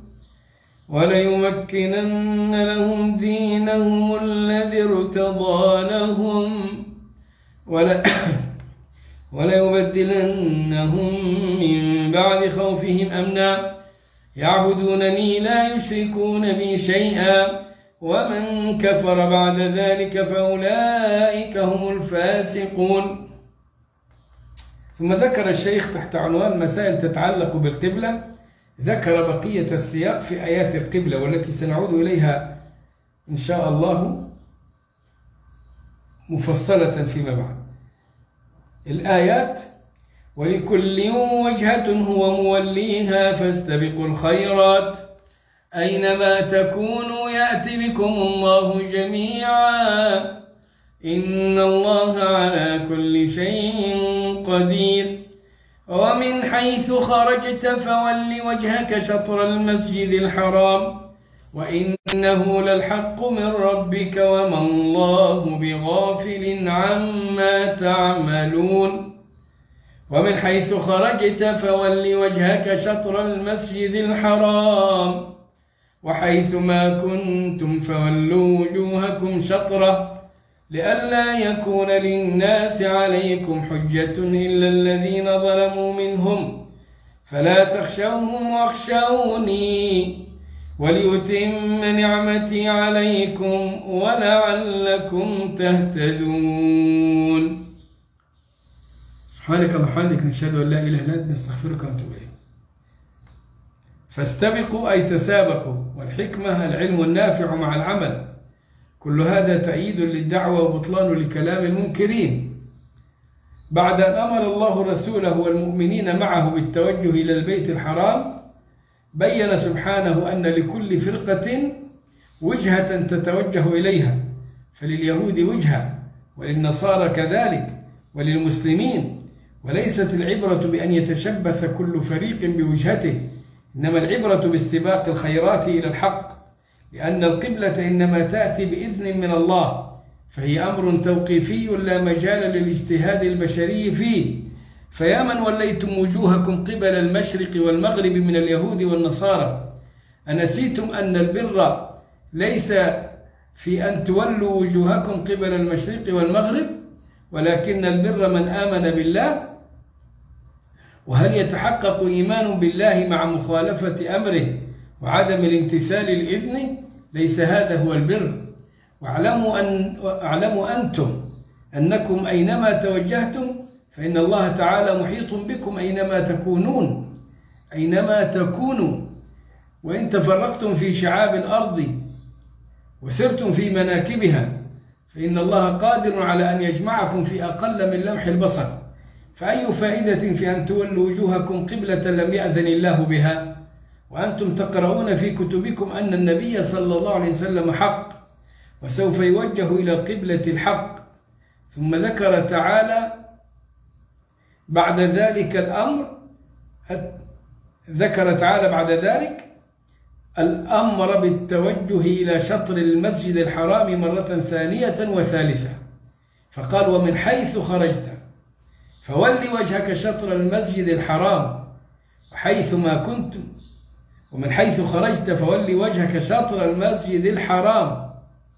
وليمكنن لهم دينهم الذي ارتضى لهم وليبدلنهم من بعد خوفهم أمنا يعبدونني لا يشركون بي شيئا ومن كفر بعد ذلك فأولئك هم الفاسقون. ثم ذكر الشيخ تحت عنوان مسائل تتعلق بالقبلة، ذكر بقية السياق في آيات القبلة والتي سنعود إليها إن شاء الله مفصلة فيما بعد. الآيات: ولكل وجهة هو موليها فاستبقوا الخيرات أينما تكونوا يأتي بكم الله جميعا إن الله على كل شيء قدير ومن حيث خرجت فول وجهك شطر المسجد الحرام وإنه للحق من ربك وما الله بغافل عما تعملون ومن حيث خرجت فول وجهك شطر المسجد الحرام وحيث ما كنتم فولوا وجوهكم شطره لئلا يكون للناس عليكم حجة إلا الذين ظلموا منهم فلا تخشوهم واخشوني ولأتم نعمتي عليكم ولعلكم تهتدون. سبحانك اللهم وبحمدك نشهد أن لا إله إلا أنت نستغفرك ونتوب إليك. فاستبقوا أي تسابقوا، والحكمة العلم النافع مع العمل، كل هذا تأييد للدعوة وبطلان لكلام المنكرين. بعد أن أمر الله رسوله والمؤمنين معه بالتوجه إلى البيت الحرام بين سبحانه أن لكل فرقة وجهة تتوجه إليها، فلليهود وجهة وللنصارى كذلك وللمسلمين، وليست العبرة بأن يتشبث كل فريق بوجهته، إنما العبرة باستباق الخيرات إلى الحق، لأن القبلة إنما تأتي بإذن من الله، فهي أمر توقيفي لا مجال للاجتهاد البشري فيه. فيا من وليتم وجوهكم قبل المشرق والمغرب من اليهود والنصارى، أنسيتم أن البر ليس في أن تولوا وجوهكم قبل المشرق والمغرب، ولكن البر من آمن بالله؟ وهل يتحقق إيمان بالله مع مخالفة أمره وعدم الامتثال الإذن؟ ليس هذا هو البر. واعلموا أن اعلموا أنتم أنكم أينما توجهتم فإن الله تعالى محيط بكم أينما تكونون أينما تكونوا وإن تفرقتم في شعاب الأرض وسرتم في مناكبها فإن الله قادر على أن يجمعكم في أقل من لمح البصر. فأي فائدة في أن تولوا وجوهكم قبلة لم يأذن الله بها وأنتم تقرؤون في كتبكم أن النبي صلى الله عليه وسلم حق وسوف يوجه إلى القبلة الحق؟ ثم ذكر تعالى بعد ذلك الأمر ذكر تعالى بعد ذلك الأمر بالتوجه إلى شطر المسجد الحرام مرة ثانية وثالثة، فقال ومن حيث خرجت فول وجهك شطر المسجد الحرام وحيث ما كنتم ومن حيث خرجت فول وجهك شطر المسجد الحرام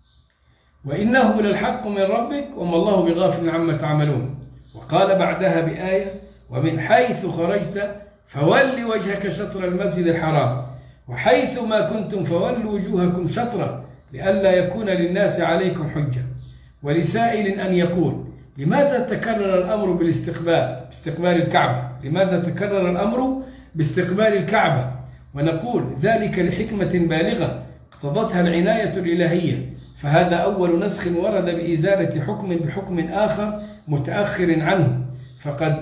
وإنه للحق من ربك وما الله بغافل عما تعملون. وقال بعدها بآية ومن حيث خرجت فول وجهك شطر المسجد الحرام وحيث ما كنتم فولوا وجوهكم شطره لئلا يكون للناس عليكم حجة. ولسائل أن يقول لماذا تكرر الأمر بالاستقبال باستقبال الكعبة؟ لماذا تكرر الأمر باستقبال الكعبة؟ ونقول ذلك لحكمة بالغة اقتضتها العناية الإلهية، فهذا أول نسخ ورد بإزالة حكم بحكم آخر متأخر عنه، فقد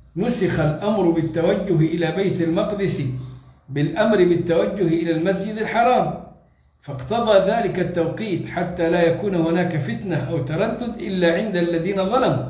نسخ الأمر بالتوجه إلى بيت المقدس بالأمر بالتوجه إلى المسجد الحرام، فاقتضى ذلك التوقيت حتى لا يكون هناك فتنة أو تردد إلا عند الذين ظلموا.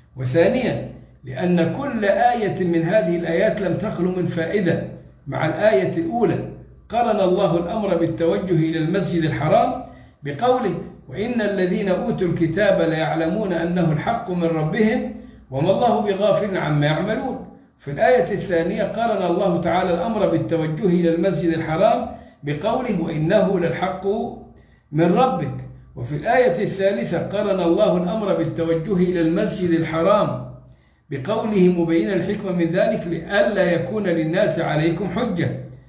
وثانيا لأن كل آية من هذه الآيات لم تخلو من فائدة مع الآية الأولى، قرن الله الأمر بالتوجه إلى المسجد الحرام بقوله وإن الذين أوتوا الكتاب ليعلمون أنه الحق من ربهم وما الله بغافل عما يعملون. في الآية الثانية قرن الله تعالى الأمر بالتوجه إلى المسجد الحرام بقوله وإنه للحق من ربك. وفي الآية الثالثة قرن الله الأمر بالتوجه إلى المسجد الحرام بقوله مبينا الحكمة من ذلك لئلا يكون للناس عليكم حجة.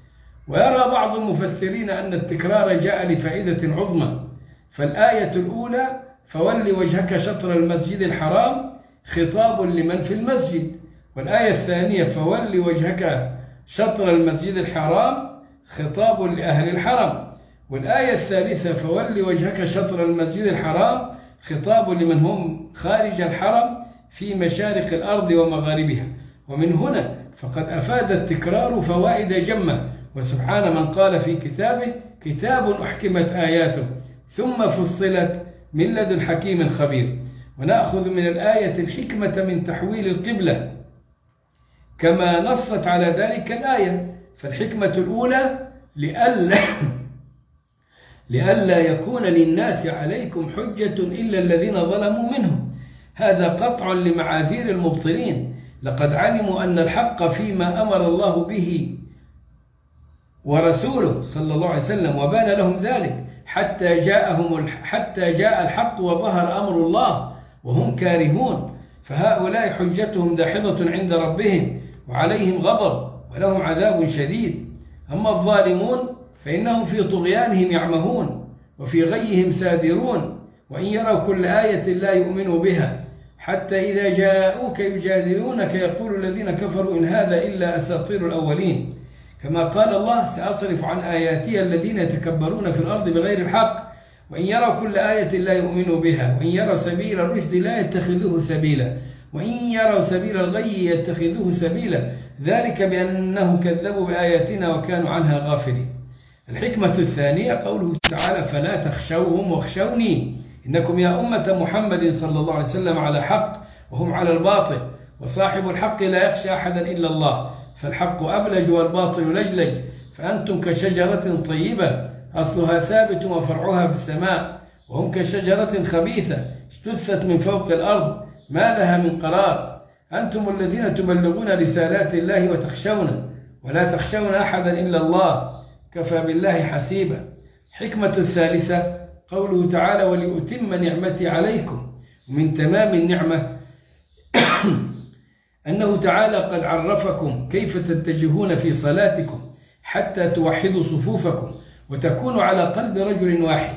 ويرى بعض المفسرين أن التكرار جاء لفائدة عظمى، فالآية الأولى فول وجهك شطر المسجد الحرام خطاب لمن في المسجد، والآية الثانية فول وجهك شطر المسجد الحرام خطاب لأهل الحرم، والآية الثالثة فول وجهك شطر المسجد الحرام خطاب لمن هم خارج الحرم في مشارق الأرض ومغاربها. ومن هنا فقد أفاد التكرار فوائد جمة، وسبحان من قال في كتابه كتاب أحكمت آياته ثم فصلت من لدن حكيم خبير. ونأخذ من الآية الحكمة من تحويل القبلة كما نصت على ذلك الآية. فالحكمة الأولى لئلا لئلا يكون للناس عليكم حجة إلا الذين ظلموا منهم. هذا قطع لمعاذير المبطلين، لقد علموا أن الحق فيما أمر الله به ورسوله صلى الله عليه وسلم، وبان لهم ذلك حتى جاءهم حتى جاء الحق وظهر أمر الله وهم كارهون. فهؤلاء حجتهم داحضة عند ربهم وعليهم غضب ولهم عذاب شديد. أما الظالمون فإنهم في طغيانهم يعمهون وفي غيهم سادرون، وإن يروا كل آية لا يؤمنوا بها، حتى إذا جاءوك يجادلونك يقول الذين كفروا إن هذا إلا أساطير الأولين. كما قال الله سأصرف عن آياتي الذين يتكبرون في الأرض بغير الحق وإن يروا كل آية لا يؤمنوا بها وإن يروا سبيل الرشد لا يتخذوه سبيلا وإن يروا سبيل الغي يتخذوه سبيلا، ذلك بأنهم كذبوا بآياتنا وكانوا عنها غافلين. الحكمة الثانية قوله تعالى فلا تخشوهم واخشوني إنكم يا أمة محمد صلى الله عليه وسلم على حق وهم على الباطل، وصاحب الحق لا يخشى أحدا إلا الله، فالحق أبلج والباطل لجلج، فأنتم كشجرة طيبة أصلها ثابت وفرعها في السماء، وهم كشجرة خبيثة اجتثت من فوق الأرض ما لها من قرار. أنتم الذين تبلغون رسالات الله وتخشونه ولا تخشون أحدا إلا الله كفى بالله حسيبا. حكمة الثالثة قوله تعالى ولأتم نعمتي عليكم، ومن تمام النعمة أنه تعالى قد عرفكم كيف تتجهون في صلاتكم حتى توحدوا صفوفكم وتكونوا على قلب رجل واحد.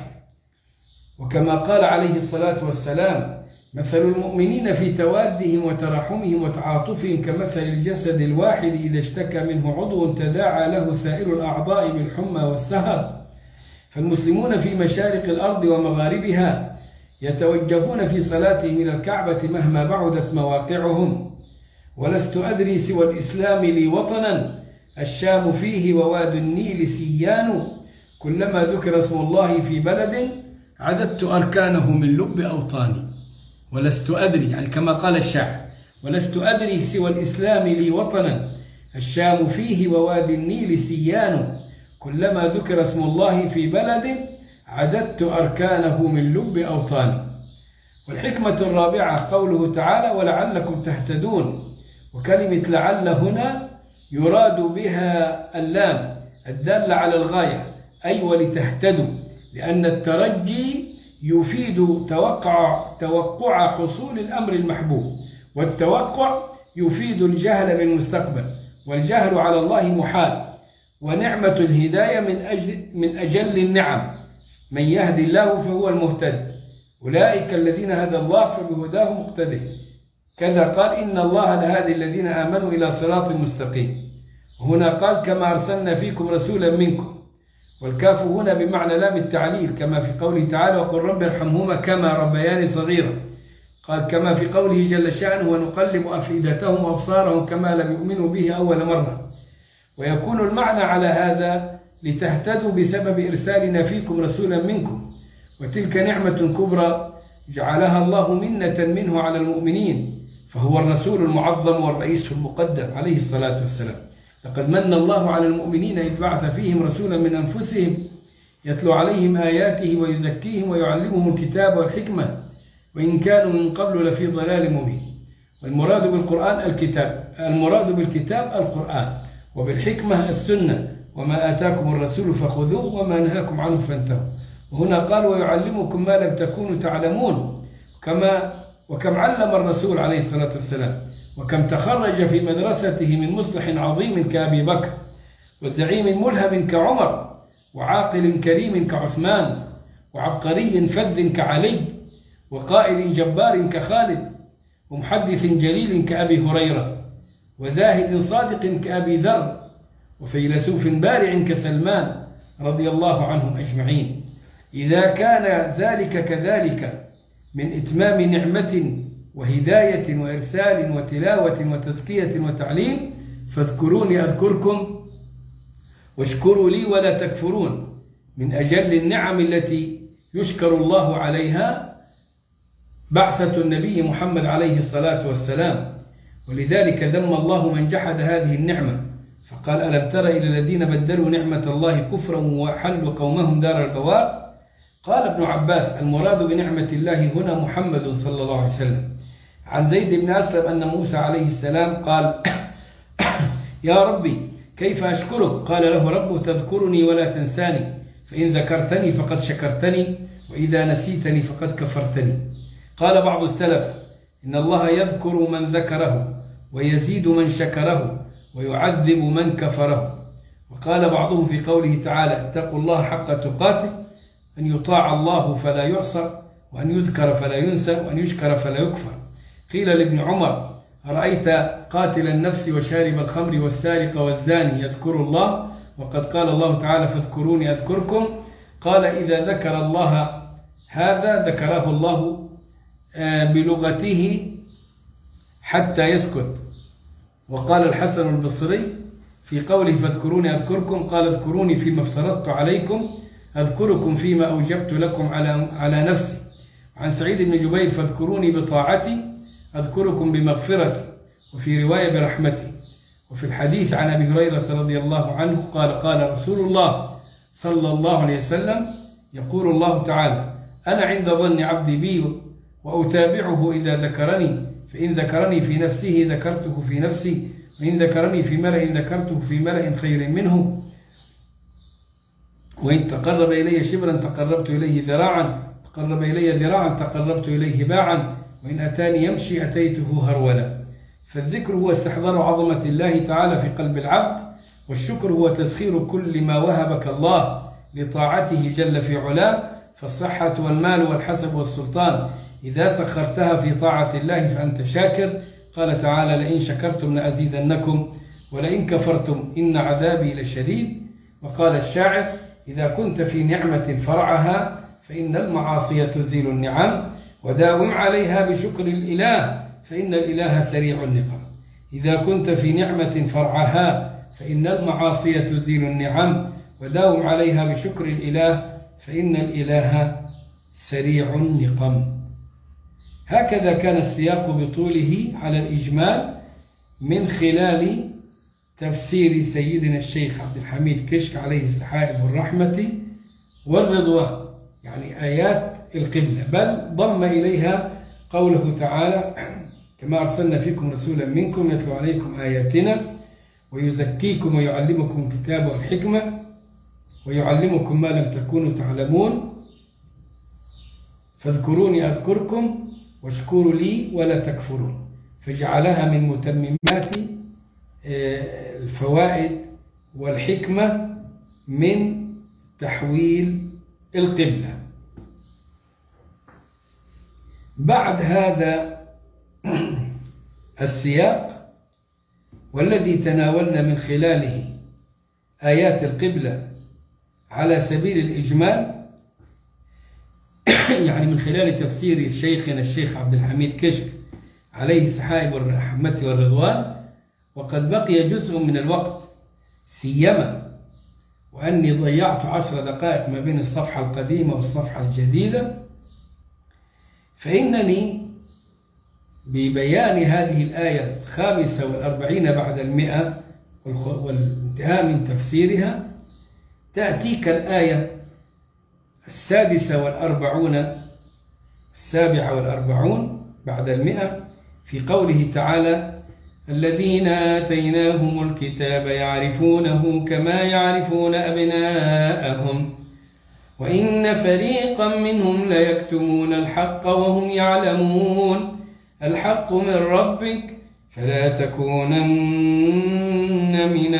وكما قال عليه الصلاة والسلام مثل المؤمنين في توادهم وترحمهم وتعاطفهم كمثل الجسد الواحد إذا اشتكى منه عضو تداعى له سائر الأعضاء بالحمى والسهر. فالمسلمون في مشارق الأرض ومغاربها يتوجهون في صلاتهم إلى الكعبة مهما بعدت مواقعهم. ولست أدري سوى الإسلام لي وطنا الشام فيه وواد النيل سيان، كلما ذكر اسم الله في بلد عددت أركانه من لب أوطاني. ولست أدري يعني كما قال الشاعر ولست أدري سوى الإسلام لي وطنا الشام فيه وواد النيل سيان، كلما ذكر اسم الله في بلد عددت أركانه من لب أوطاني. والحكمة الرابعة قوله تعالى ولعلكم تهتدون، وكلمة لعل هنا يراد بها اللام الدالة على الغاية أي ولتهتدوا، لأن الترجي يفيد توقع توقع حصول الأمر المحبوب، والتوقع يفيد الجهل بالمستقبل، والجهل على الله محال. ونعمة الهداية من أجل, من أجل النعم، من يهدي الله فهو المهتد، أولئك الذين هدى الله فبهداه مقتده. كذا قال إن الله لهادي الذين آمنوا إلى صراط مستقيم. وهنا قال كما أرسلنا فيكم رسولا منكم، والكاف هنا بمعنى لام التعليل كما في قوله تعالى وقل رب ارحمهما كما ربياني صغيرا. قال كما في قوله جل شأنه ونقلب أفئدتهم وأبصارهم كما لم يؤمنوا به أول مرة. ويكون المعنى على هذا لتهتدوا بسبب إرسالنا فيكم رسولا منكم، وتلك نعمة كبرى جعلها الله منة منه على المؤمنين، فهو الرسول المعظم والرئيس المقدم عليه الصلاة والسلام. لقد من الله على المؤمنين إذ بعث فيهم رسولا من أنفسهم يتلو عليهم آياته ويزكيهم ويعلمهم الكتاب والحكمة وإن كانوا من قبل لفي ضلال مبين. والمراد بالقرآن الكتاب المراد بالكتاب القرآن، وبالحكمة السنة، وما آتاكم الرسول فخذوه وما نهاكم عنه فانتهوا. وهنا قال ويعلمكم ما لم تكونوا تعلمون، كما وكم علم الرسول عليه الصلاة والسلام، وكم تخرج في مدرسته من مصلح عظيم كأبي بكر، وزعيم ملهم كعمر، وعاقل كريم كعثمان، وعبقري فذ كعلي، وقائد جبار كخالد، ومحدث جليل كأبي هريرة، وزاهد صادق كأبي ذر، وفيلسوف بارع كسلمان رضي الله عنهم أجمعين. إذا كان ذلك كذلك من إتمام نعمة وهداية وإرسال وتلاوة وتزكية وتعليم فاذكروني أذكركم واشكروا لي ولا تكفرون، من أجل النعم التي يشكر الله عليها بعثة النبي محمد عليه الصلاة والسلام، ولذلك ذم الله من جحد هذه النعمة فقال ألم تر إلى الذين بدلوا نعمة الله كفرا وحلوا قومهم دار البوار. قال ابن عباس المراد بنعمة الله هنا محمد صلى الله عليه وسلم. عن زيد بن أسلم أن موسى عليه السلام قال يا ربي كيف أشكرك؟ قال له ربه تذكرني ولا تنساني، فإن ذكرتني فقد شكرتني وإذا نسيتني فقد كفرتني. قال بعض السلف إن الله يذكر من ذكره ويزيد من شكره ويعذب من كفره. وقال بعضهم في قوله تعالى اتقوا الله حق تقاته أن يطاع الله فلا يعصى، وأن يذكر فلا ينسى، وأن يشكر فلا يكفر. قيل لابن عمر أرأيت قاتل النفس وشارب الخمر والسارق والزاني يذكر الله وقد قال الله تعالى فاذكروني أذكركم؟ قال إذا ذكر الله هذا ذكره الله بلغته حتى يسكت. وقال الحسن البصري في قوله فاذكروني أذكركم قال اذكروني فيما افترضت عليكم أذكركم فيما أوجبت لكم على على نفسي. عن سعيد بن جبير فاذكروني بطاعتي أذكركم بمغفرتي، وفي رواية برحمتي. وفي الحديث عن أبي هريرة رضي الله عنه قال قال رسول الله صلى الله عليه وسلم يقول الله تعالى أنا عند ظن عبدي بي وأتابعه إذا ذكرني، فإن ذكرني في نفسه ذكرته في نفسي، وإن ذكرني في ملأ ذكرته في ملأ خير منه، وإن تقرب إلي شبرا تقربت إليه ذراعا، تقرب إلي ذراعا تقربت إليه باعا، وإن أتاني يمشي أتيته هرولا. فالذكر هو استحضار عظمة الله تعالى في قلب العبد، والشكر هو تسخير كل ما وهبك الله لطاعته جل في علاه، فالصحة والمال والحسب والسلطان إذا سخرتها في طاعة الله فأنت شاكر. قال تعالى لئن شكرتم لأزيدنكم ولئن كفرتم إن عذابي لشديد. وقال الشاعر إذا كنت في نعمة فرعها فإن المعاصي تزيل النعم، وداوم عليها بشكر الإله فإن الإله سريع النقم. إذا كنت في نعمة فرعها فإن المعاصي تزيل النعم، وداوم عليها بشكر الإله فإن الإله سريع النقم. هكذا كان السياق بطوله على الإجمال من خلال تفسير سيدنا الشيخ عبد الحميد كشك عليه السحائب والرحمة والرضوان، يعني آيات القبلة، بل ضم إليها قوله تعالى كما أرسلنا فيكم رسولا منكم يتلو عليكم آياتنا ويزكيكم ويعلمكم الكتاب والحكمة ويعلمكم ما لم تكونوا تعلمون فاذكروني أذكركم واشكروا لي ولا تكفرون. فجعلها من متممات الفوائد والحكمة من تحويل القبلة. بعد هذا السياق والذي تناولنا من خلاله آيات القبلة على سبيل الإجمال، يعني من خلال تفسير شيخنا الشيخ عبد الحميد كشك عليه السحائب والرحمة والرضوان، وقد بقي جزء من الوقت سيما وأني ضيعت عشر دقائق ما بين الصفحة القديمة والصفحة الجديدة، فإنني ببيان هذه الآية الخامسة والأربعين بعد المئة والانتهاء من تفسيرها تأتيك الآية السادسة والأربعون السابعة والأربعون بعد المئة في قوله تعالى الذين آتيناهم الكتاب يعرفونه كما يعرفون أبناءهم وإن فريقا منهم ليكتمون الحق وهم يعلمون الحق من ربك فلا تكونن من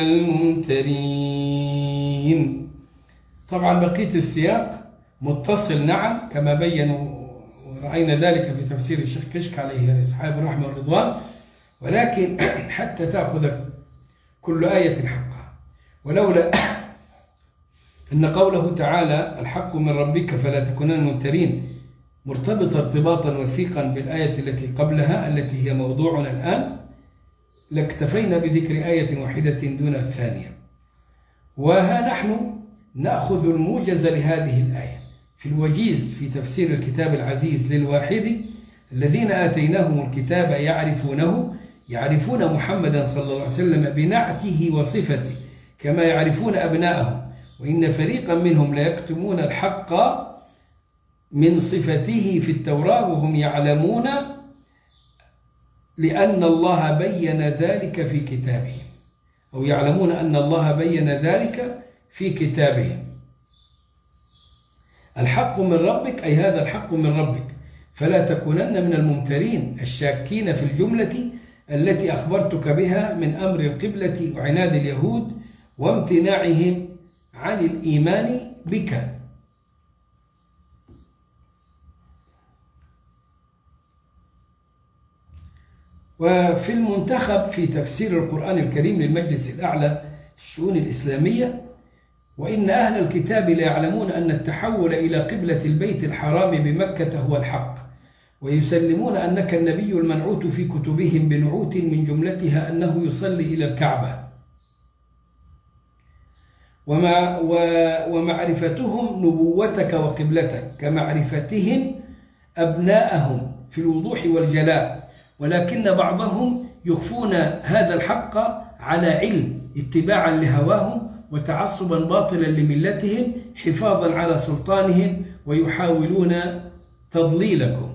الممترين. طبعا بقية السياق متصل نعم كما بينوا ورأينا ذلك في تفسير الشيخ كشك عليه السحائب الرحمة والرضوان، ولكن حتى تأخذ كل آية حقها، ولولا أن قوله تعالى الحق من ربك فلا تكونن ممترين مرتبط ارتباطا وثيقا بالآية التي قبلها التي هي موضوعنا الآن لاكتفينا بذكر آية واحدة دون الثانية. وها نحن نأخذ الموجز لهذه الآية في الوجيز في تفسير الكتاب العزيز للواحد الذين آتيناهم الكتاب يعرفونه يعرفون محمدا صلى الله عليه وسلم بنعته وصفته كما يعرفون أبناءهم وإن فريقا منهم ليكتمون الحق من صفته في التوراة وهم يعلمون لأن الله بين ذلك في كتابه أو يعلمون أن الله بين ذلك في كتابه. الحق من ربك أي هذا الحق من ربك فلا تكونن من الممترين الشاكين في الجملة التي أخبرتك بها من أمر القبلة وعناد اليهود وامتناعهم عن الإيمان بك. وفي المنتخب في تفسير القرآن الكريم للمجلس الأعلى للشؤون الإسلامية وإن أهل الكتاب لا يعلمون أن التحول إلى قبلة البيت الحرام بمكة هو الحق ويسلمون أنك النبي المنعوت في كتبهم بنعوت من جملتها أنه يصلي إلى الكعبة ومع ومعرفتهم نبوتك وقبلتك كمعرفتهم أبناءهم في الوضوح والجلاء ولكن بعضهم يخفون هذا الحق على علم اتباعا لهواهم وتعصبا باطلا لملتهم حفاظا على سلطانهم ويحاولون تضليلكم.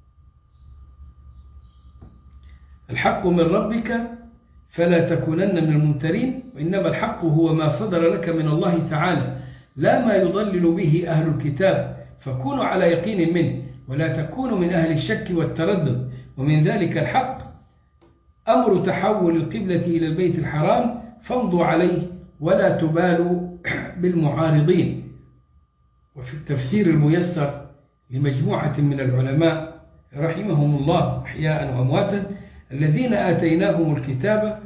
الحق من ربك فلا تكونن من الممترين وإنما الحق هو ما صدر لك من الله تعالى لا ما يضلل به أهل الكتاب فكونوا على يقين منه ولا تكونوا من أهل الشك والتردد. ومن ذلك الحق أمر تحول القبلة إلى البيت الحرام فامضوا عليه ولا تبالوا بالمعارضين. وفي التفسير الميسر لمجموعة من العلماء رحمهم الله أحياء وأمواتا الذين آتيناهم الكتاب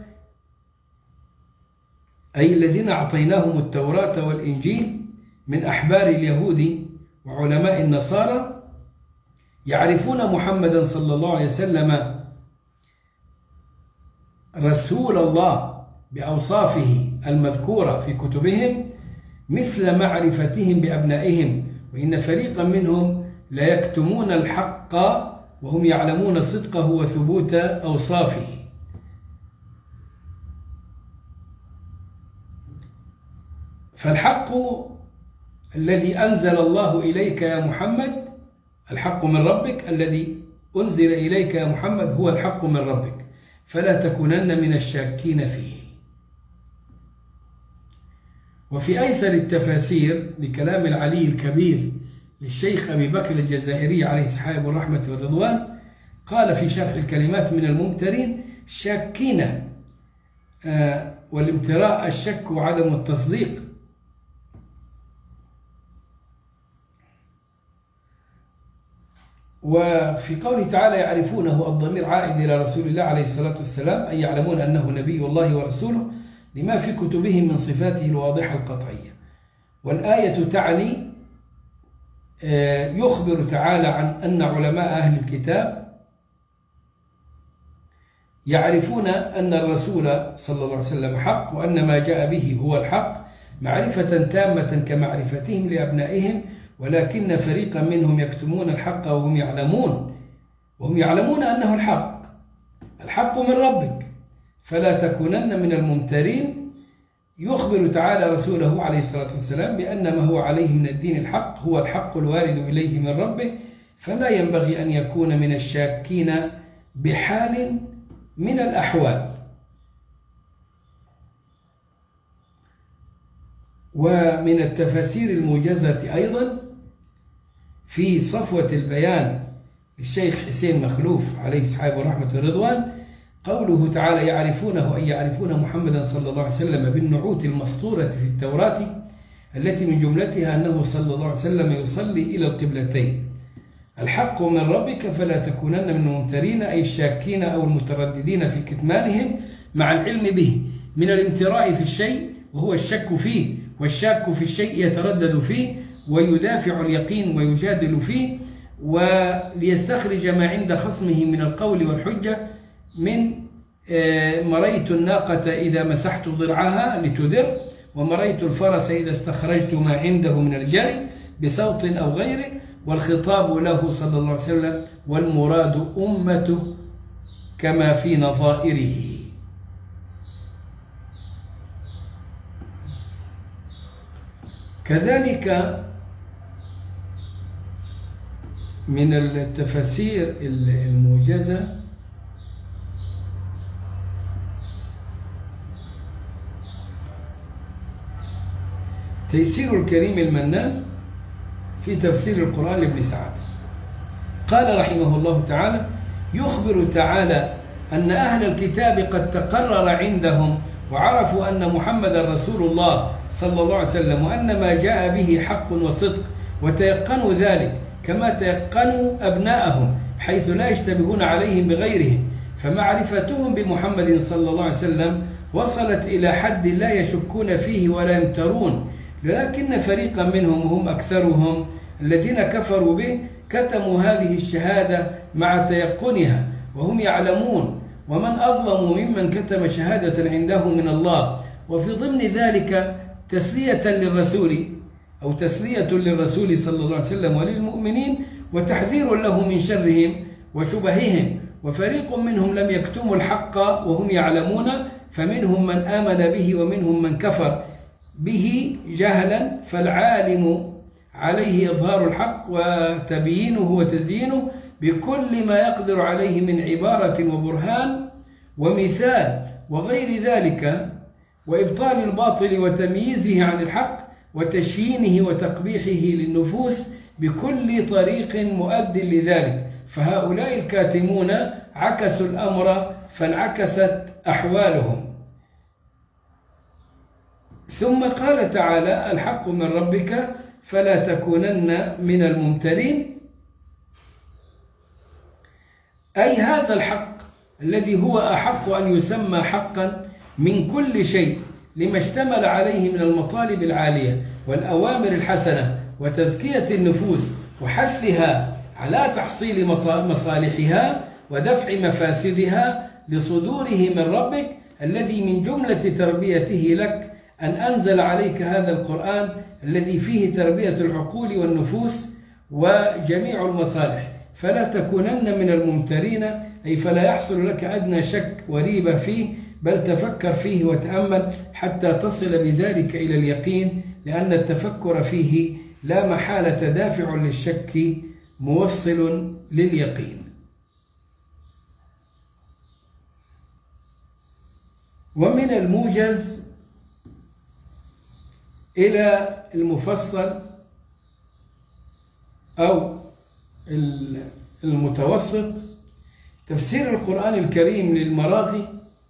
أي الذين أعطيناهم التوراة والإنجيل من أحبار اليهود وعلماء النصارى يعرفون محمدا صلى الله عليه وسلم رسول الله بأوصافه المذكورة في كتبهم مثل معرفتهم بأبنائهم وإن فريقا منهم لا يكتمون الحق وهم يعلمون صدقه وثبوت أوصافه. فالحق الذي أنزل الله إليك يا محمد الحق من ربك الذي أنزل إليك يا محمد هو الحق من ربك فلا تكونن من الشاكين فيه. وفي أيسر التفاسير لكلام العلي الكبير للشيخ أبي بكر الجزائري عليه السحاب والرحمة والرضوان قال في شرح الكلمات من الممترين شاكين آه والامتراء الشك وعدم التصديق. وفي قوله تعالى يعرفونه الضمير عائد إلى رسول الله عليه الصلاة والسلام أي يعلمون أنه نبي الله ورسوله لما في كتبهم من صفاته الواضحة القطعية. والآية تعني يخبر تعالى عن أن علماء أهل الكتاب يعرفون أن الرسول صلى الله عليه وسلم حق وأن ما جاء به هو الحق معرفة تامة كمعرفتهم لأبنائهم ولكن فريقا منهم يكتمون الحق وهم يعلمون وهم يعلمون أنه الحق الحق من ربك فلا تكونن من الممترين. يخبر تعالى رسوله عليه الصلاة والسلام بأن ما هو عليه من الدين الحق هو الحق الوارد إليه من ربه فلا ينبغي أن يكون من الشاكين بحال من الأحوال. ومن التفاسير الموجزة أيضا في صفوة البيان للشيخ حسين مخلوف عليه السحاب ورحمة الرضوان قوله تعالى يعرفونه أي يعرفون محمدا صلى الله عليه وسلم بالنعوت المسطورة في التوراة التي من جملتها أنه صلى الله عليه وسلم يصلي إلى القبلتين. الحق من ربك فلا تكونن من الممترين أي الشاكين أو المترددين في كتمانهم مع العلم به من الامتراء في الشيء وهو الشك فيه والشاك في الشيء يتردد فيه ويدافع اليقين ويجادل فيه وليستخرج ما عند خصمه من القول والحجة من مريت الناقة إذا مسحت ضرعها لتدر ومريت الفرس إذا استخرجت ما عنده من الجري بصوت أو غيره، والخطاب له صلى الله عليه وسلم، والمراد أمته كما في نظائره. كذلك من التفاسير الموجزة تيسير الكريم المنان في تفسير القرآن لابن سعد، قال رحمه الله تعالى: يخبر تعالى أن أهل الكتاب قد تقرر عندهم وعرفوا أن محمد رسول الله صلى الله عليه وسلم، وأن ما جاء به حق وصدق، وتيقنوا ذلك كما تيقنوا أبناءهم حيث لا يشتبهون عليهم بغيرهم، فمعرفتهم بمحمد صلى الله عليه وسلم وصلت إلى حد لا يشكون فيه ولا يمترون. لكن فريقا منهم وهم أكثرهم الذين كفروا به كتموا هذه الشهادة مع تيقنها وهم يعلمون، ومن أظلم ممن كتم شهادة عنده من الله. وفي ضمن ذلك تسلية للرسول أو تسلية للرسول صلى الله عليه وسلم وللمؤمنين، وتحذير له من شرهم وشبههم. وفريق منهم لم يكتموا الحق وهم يعلمون، فمنهم من آمن به ومنهم من كفر به جهلا، فالعالم عليه إظهار الحق وتبيينه وتزيينه بكل ما يقدر عليه من عبارة وبرهان ومثال وغير ذلك، وإبطال الباطل وتمييزه عن الحق وتشيينه وتقبيحه للنفوس بكل طريق مؤد لذلك. فهؤلاء الكاتمون عكسوا الأمر فانعكست أحوالهم. ثم قال تعالى: الحق من ربك فلا تكونن من الممترين، أي هذا الحق الذي هو أحق أن يسمى حقا من كل شيء لما اشتمل عليه من المطالب العالية والأوامر الحسنة وتزكية النفوس وحثها على تحصيل مصالحها ودفع مفاسدها لصدوره من ربك، الذي من جملة تربيته لك أن أنزل عليك هذا القرآن الذي فيه تربية العقول والنفوس وجميع المصالح. فلا تكونن من الممترين، أي فلا يحصل لك أدنى شك وريبة فيه، بل تفكر فيه وتأمل حتى تصل بذلك إلى اليقين، لأن التفكر فيه لا محالة دافع للشك موصل لليقين. ومن الموجز إلى المفصل أو المتوسط تفسير القرآن الكريم للمراغي،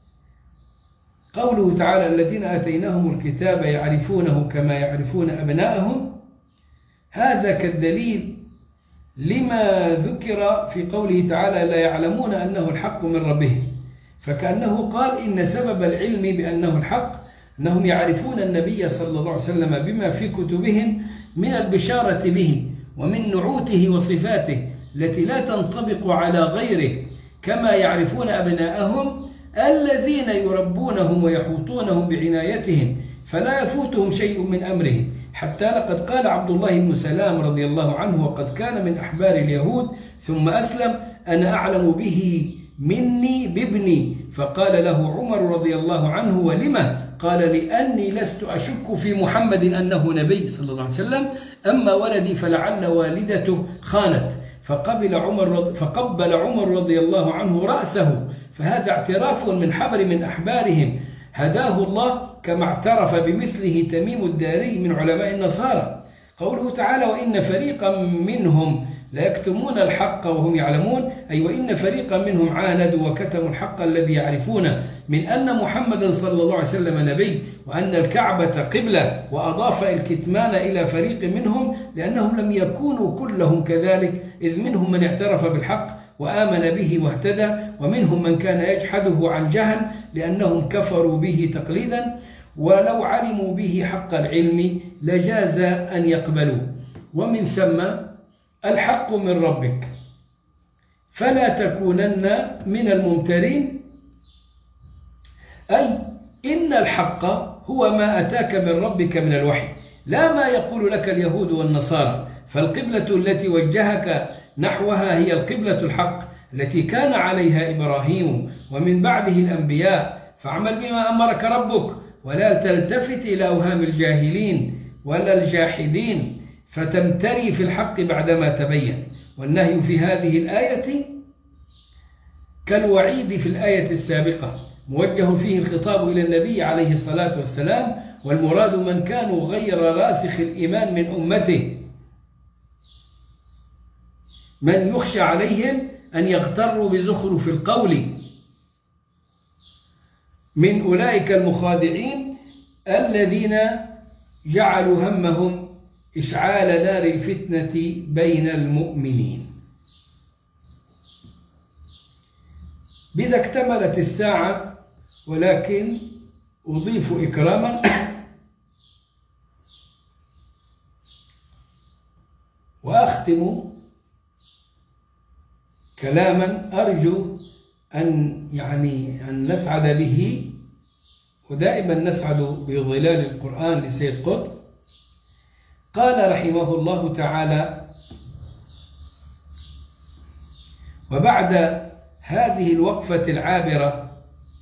قوله تعالى: الذين آتيناهم الكتاب يعرفونه كما يعرفون أبناءهم. هذا كالدليل لما ذكر في قوله تعالى: لا يعلمون أنه الحق من ربهم، فكأنه قال إن سبب العلم بأنه الحق أنهم يعرفون النبي صلى الله عليه وسلم بما في كتبهم من البشارة به ومن نعوته وصفاته التي لا تنطبق على غيره، كما يعرفون أبناءهم الذين يربونهم ويحوطونهم بعنايتهم فلا يفوتهم شيء من أمرهم. حتى لقد قال عبد الله بن سلام رضي الله عنه، وقد كان من أحبار اليهود ثم أسلم: أنا أعلم به مني بابني. فقال له عمر رضي الله عنه: ولما؟ قال: لأني لست أشك في محمد أنه نبي صلى الله عليه وسلم، أما ولدي فلعل والدته خانت. فقبل عمر فقبل عمر رضي الله عنه رأسه، فهذا اعتراف من حبر من أحبارهم هداه الله، كما اعترف بمثله تميم الداري من علماء النصارى. قوله تعالى: وإن فريقا منهم لا يكتمون الحق وهم يعلمون، أي وإن فريقا منهم عاندوا وكتموا الحق الذي يعرفونه من أن محمدا صلى الله عليه وسلم نبي وأن الكعبة قبلة، وأضاف الكتمان إلى فريق منهم لأنهم لم يكونوا كلهم كذلك، إذ منهم من اعترف بالحق وآمن به واهتدى، ومنهم من كان يجحده عن جهل لأنهم كفروا به تقليدا، ولو علموا به حق العلم لجاز أن يقبلوه. ومن ثم الحق من ربك فلا تكونن من الممترين، أي إن الحق هو ما أتاك من ربك من الوحي، لا ما يقول لك اليهود والنصارى. فالقبلة التي وجهك نحوها هي القبلة الحق التي كان عليها إبراهيم ومن بعده الأنبياء، فاعمل بما أمرك ربك ولا تلتفت إلى أوهام الجاهلين ولا الجاحدين فتمتري في الحق بعدما تبين. والنهي في هذه الآية كالوعيد في الآية السابقة، موجه فيه الخطاب إلى النبي عليه الصلاة والسلام، والمراد من كانوا غير راسخ الإيمان من أمته، من يخشى عليهم أن يغتروا بزخرف القول من أولئك المخادعين الذين جعلوا همهم إشعال نار الفتنة بين المؤمنين. بذا اكتملت الساعة، ولكن أضيف إكراما وأختم كلاما أرجو أن يعني أن نسعد به، ودائما نسعد بظلال القرآن لسيد قطب. قال رحمه الله تعالى: وبعد هذه الوقفة العابرة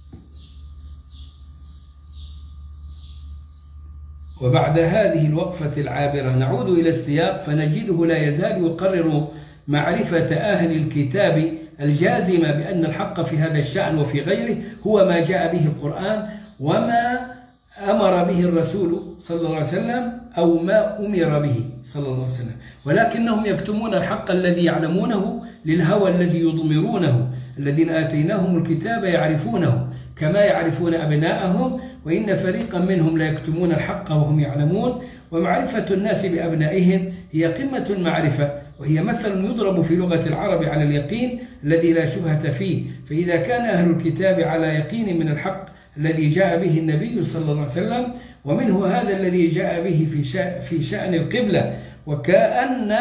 وبعد هذه الوقفة العابرة نعود إلى السياق، فنجده لا يزال يقرر معرفة أهل الكتاب الجازمة بأن الحق في هذا الشأن وفي غيره هو ما جاء به القرآن وما أمر به الرسول صلى الله عليه وسلم أو ما أمر به صلى الله عليه وسلم، ولكنهم يكتمون الحق الذي يعلمونه للهوى الذي يضمرونه. الذين آتيناهم الكتاب يعرفونه كما يعرفون أبناءهم، وإن فريقا منهم لا يكتمون الحق وهم يعلمون. ومعرفة الناس بأبنائهم هي قمة المعرفة، وهي مثل يضرب في لغة العرب على اليقين الذي لا شبهة فيه. فإذا كان أهل الكتاب على يقين من الحق الذي جاء به النبي صلى الله عليه وسلم، ومنه هذا الذي جاء به في شأن, في شأن القبلة، وكأن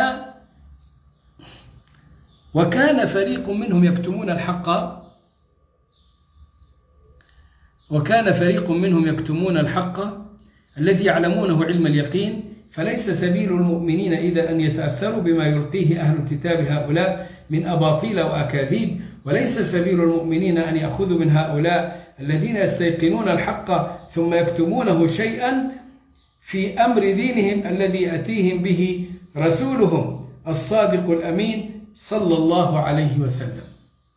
وكان فريق منهم يكتمون الحق وكان فريق منهم يكتمون الحق الذي يعلمونه علم اليقين، فليس سبيل المؤمنين إذا أن يتأثروا بما يلقيه أهل الكتاب هؤلاء من أباطيل وأكاذيب، وليس سبيل المؤمنين أن يأخذوا من هؤلاء الذين يستيقنون الحق ثم يكتمونه شيئا في أمر دينهم الذي يأتيهم به رسولهم الصادق الأمين صلى الله عليه وسلم.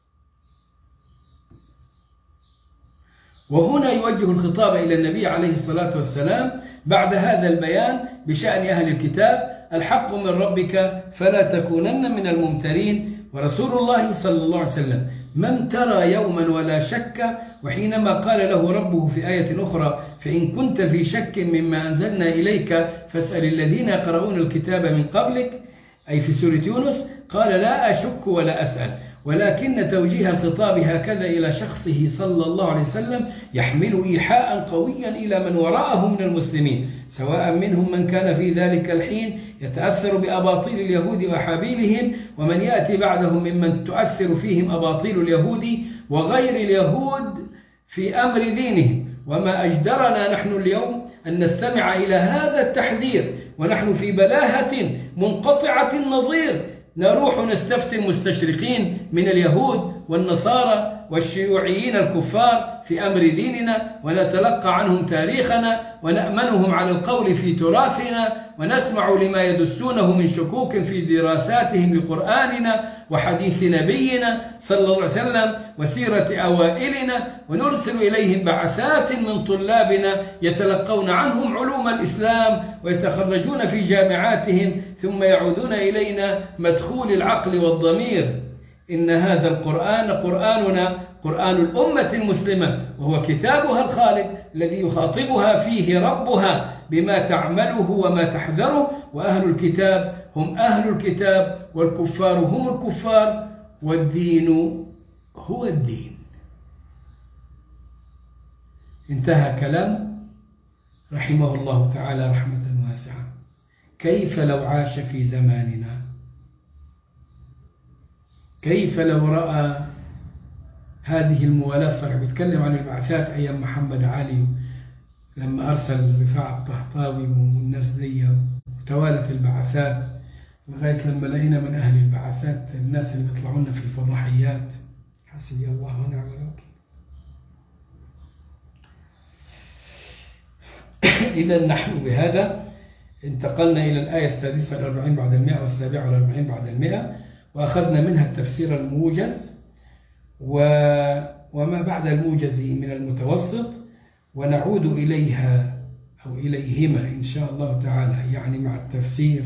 وهنا يوجه الخطاب إلى النبي عليه الصلاة والسلام بعد هذا البيان بشأن أهل الكتاب: الحق من ربك فلا تكونن من الممترين. ورسول الله صلى الله عليه وسلم من ترى يوما ولا شك، وحينما قال له ربه في آية أخرى: فإن كنت في شك مما أنزلنا إليك فاسأل الذين يقرؤون الكتاب من قبلك، أي في سورة يونس، قال: لا أشك ولا أسأل. ولكن توجيه الخطاب هكذا إلى شخصه صلى الله عليه وسلم يحمل إيحاء قويا إلى من وراءه من المسلمين، سواء منهم من كان في ذلك الحين يتأثر بأباطيل اليهود وحابيلهم، ومن يأتي بعدهم ممن تؤثر فيهم أباطيل اليهود وغير اليهود في أمر دينهم. وما أجدرنا نحن اليوم أن نستمع إلى هذا التحذير ونحن في بلاهة منقطعة النظير، نروح نستفتي المستشرقين من اليهود والنصارى والشيوعيين الكفار في أمر ديننا، ونتلقى عنهم تاريخنا ونأمنهم على القول في تراثنا، ونسمع لما يدسونه من شكوك في دراساتهم لقرآننا وحديث نبينا صلى الله عليه وسلم وسيرة أوائلنا، ونرسل إليهم بعثات من طلابنا يتلقون عنهم علوم الإسلام ويتخرجون في جامعاتهم، ثم يعودون إلينا مدخول العقل والضمير. إن هذا القرآن قرآننا، قرآن الأمة المسلمة، وهو كتابها الخالد الذي يخاطبها فيه ربها بما تعمله وما تحذره. وأهل الكتاب هم أهل الكتاب، والكفار هم الكفار، والدين هو الدين. انتهى كلام رحمه الله تعالى رحمة واسعة. كيف لو عاش في زماننا؟ كيف لو رأى هذه الموالاة؟ صار بيتكلم عن البعثات أيام محمد علي، لما أرسل رفاعة الطهطاوي والناس دي وتوالت البعثات لغاية لما لقينا من أهل البعثات الناس اللي بيطلعوا لنا في الفضاحيات. حسبي الله ونعم الوكيل. إذا نحن بهذا انتقلنا إلى الآية السادسة والأربعين بعد المئة والسابعة والأربعين بعد المئة، وأخذنا منها التفسير الموجز وما بعد الموجز من المتوسط، ونعود إليها أو إليهما إن شاء الله تعالى، يعني مع التفسير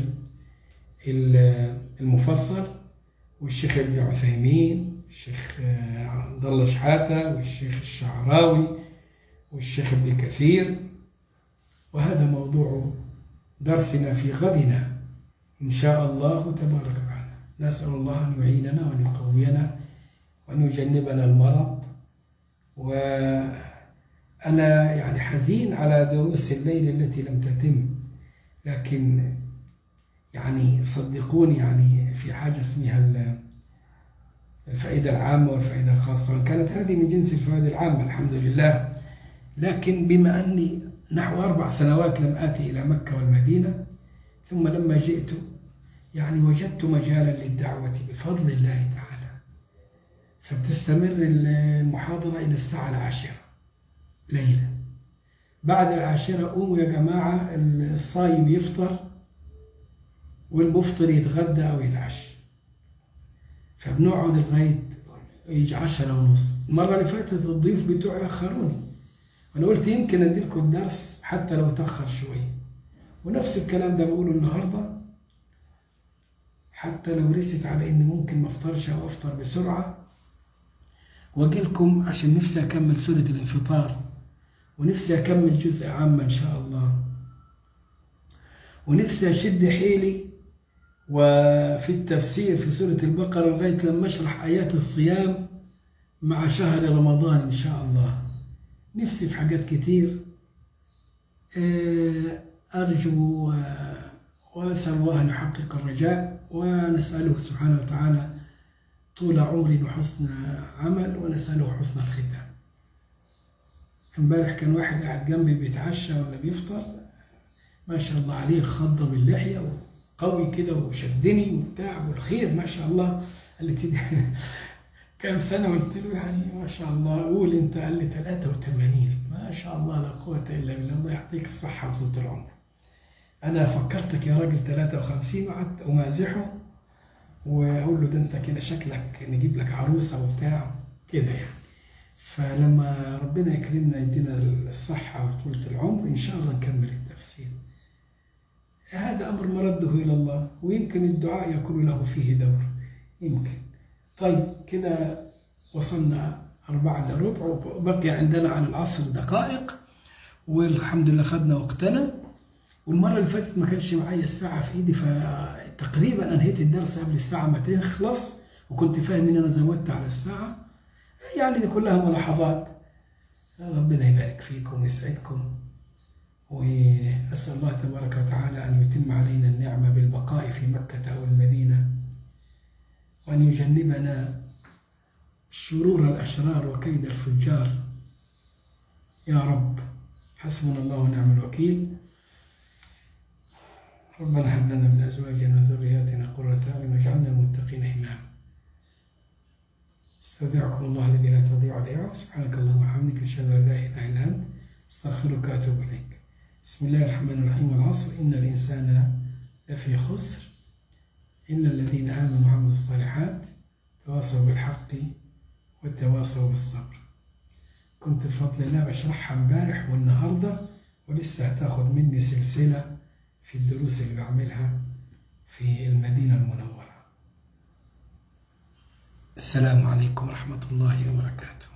المفصل والشيخ ابن عثيمين والشيخ عبد الله شحاتة والشيخ الشعراوي والشيخ ابن كثير. وهذا موضوع درسنا في غدنا إن شاء الله تبارك وتعالى. نسأل الله أن يعيننا وأن يقوينا وأن يجنبنا المرض. وأنا يعني حزين على دروس الليل التي لم تتم، لكن يعني صدقوني يعني في حاجة اسمها الفائدة العامة والفائدة الخاصة، كانت هذه من جنس الفائدة العامة الحمد لله. لكن بما أني نحو أربع سنوات لم آتي إلى مكة والمدينة، ثم لما جئت يعني وجدت مجالا للدعوة بفضل الله تعالى، فبتستمر المحاضرة إلى الساعة العاشرة ليلة. بعد العاشرة قوموا يا جماعة، الصايم يفطر والمفطر يتغدى أو يتعشى، فبنقعد لغاية يجي عشرة ونص. المرة اللي فاتت الضيوف بتوعي أخروني، وأنا قلت يمكن أديلكم الدرس حتى لو تأخر شوية، ونفس الكلام ده بقوله النهاردة، حتى لو رست على إن ممكن ما أفطرش أو أفطر بسرعة وأجي لكم، عشان نفسي أكمل سورة الانفطار، ونفسي أكمل جزء عام إن شاء الله، ونفسي أشد حيلي وفي التفسير في سورة البقرة لغاية لما أشرح آيات الصيام مع شهر رمضان إن شاء الله. نفسي في حاجات كتير، أرجو وأسأل الله أن يحقق الرجاء، ونسأله سبحانه وتعالى طول عمر وحسن عمل، ونسأله حسن الختام. امبارح كان واحد قاعد جنبي بيتعشى ولا بيفطر، ما شاء الله عليه، خض باللحية وقوي كده وشدني وبتاع والخير ما شاء الله. قال لي كام سنة؟ قلت له يعني ما شاء الله. قول انت. قال لي ثلاثة وثمانين. ما شاء الله لا قوة إلا بالله، الله يعطيك الصحة وطول العمر. أنا فكرتك يا راجل ثلاثة وخمسين، وقعدت أمازحه وأقول له ده أنت كده شكلك نجيب لك عروسة وبتاع كده يعني. فلما ربنا يكرمنا يدينا الصحة وطولة العمر إن شاء الله نكمل التفسير. هذا أمر مرده إلى الله، ويمكن الدعاء يكون له فيه دور يمكن. طيب كده وصلنا أربعة إلا ربع، وبقي عندنا على العصر دقائق، والحمد لله خدنا وقتنا. والمرة اللي فاتت ما كانش معايا الساعة في إيدي، فتقريبا أنهيت الدرس قبل الساعة ما تخلص، وكنت فاهم إن أنا زودت على الساعة. يعني دي كلها ملاحظات. ربنا يبارك فيكم ويسعدكم، وأسأل الله تبارك وتعالى أن يتم علينا النعمة بالبقاء في مكة أو المدينة، وأن يجنبنا شرور الأشرار وكيد الفجار يا رب. حسبنا الله ونعم الوكيل. ربنا هب لنا من أزواجنا وذرياتنا قرة أعين واجعلنا المتقين إماما. استودعكم الله الذي لا تضيع ودائعه. سبحانك اللهم وبحمدك أشهد أن لا إله إلا أنت أستغفرك وأتوب إليك. بسم الله الرحمن الرحيم. والعصر إن الإنسان لفي خسر إلا الذين آمنوا وعملوا الصالحات تواصوا بالحق وتواصوا بالصبر. كنت بفضل الله بشرحها امبارح والنهارده، ولسه هتاخد مني سلسلة في الدروس اللي بعملها في المدينة المنورة. السلام عليكم ورحمة الله وبركاته.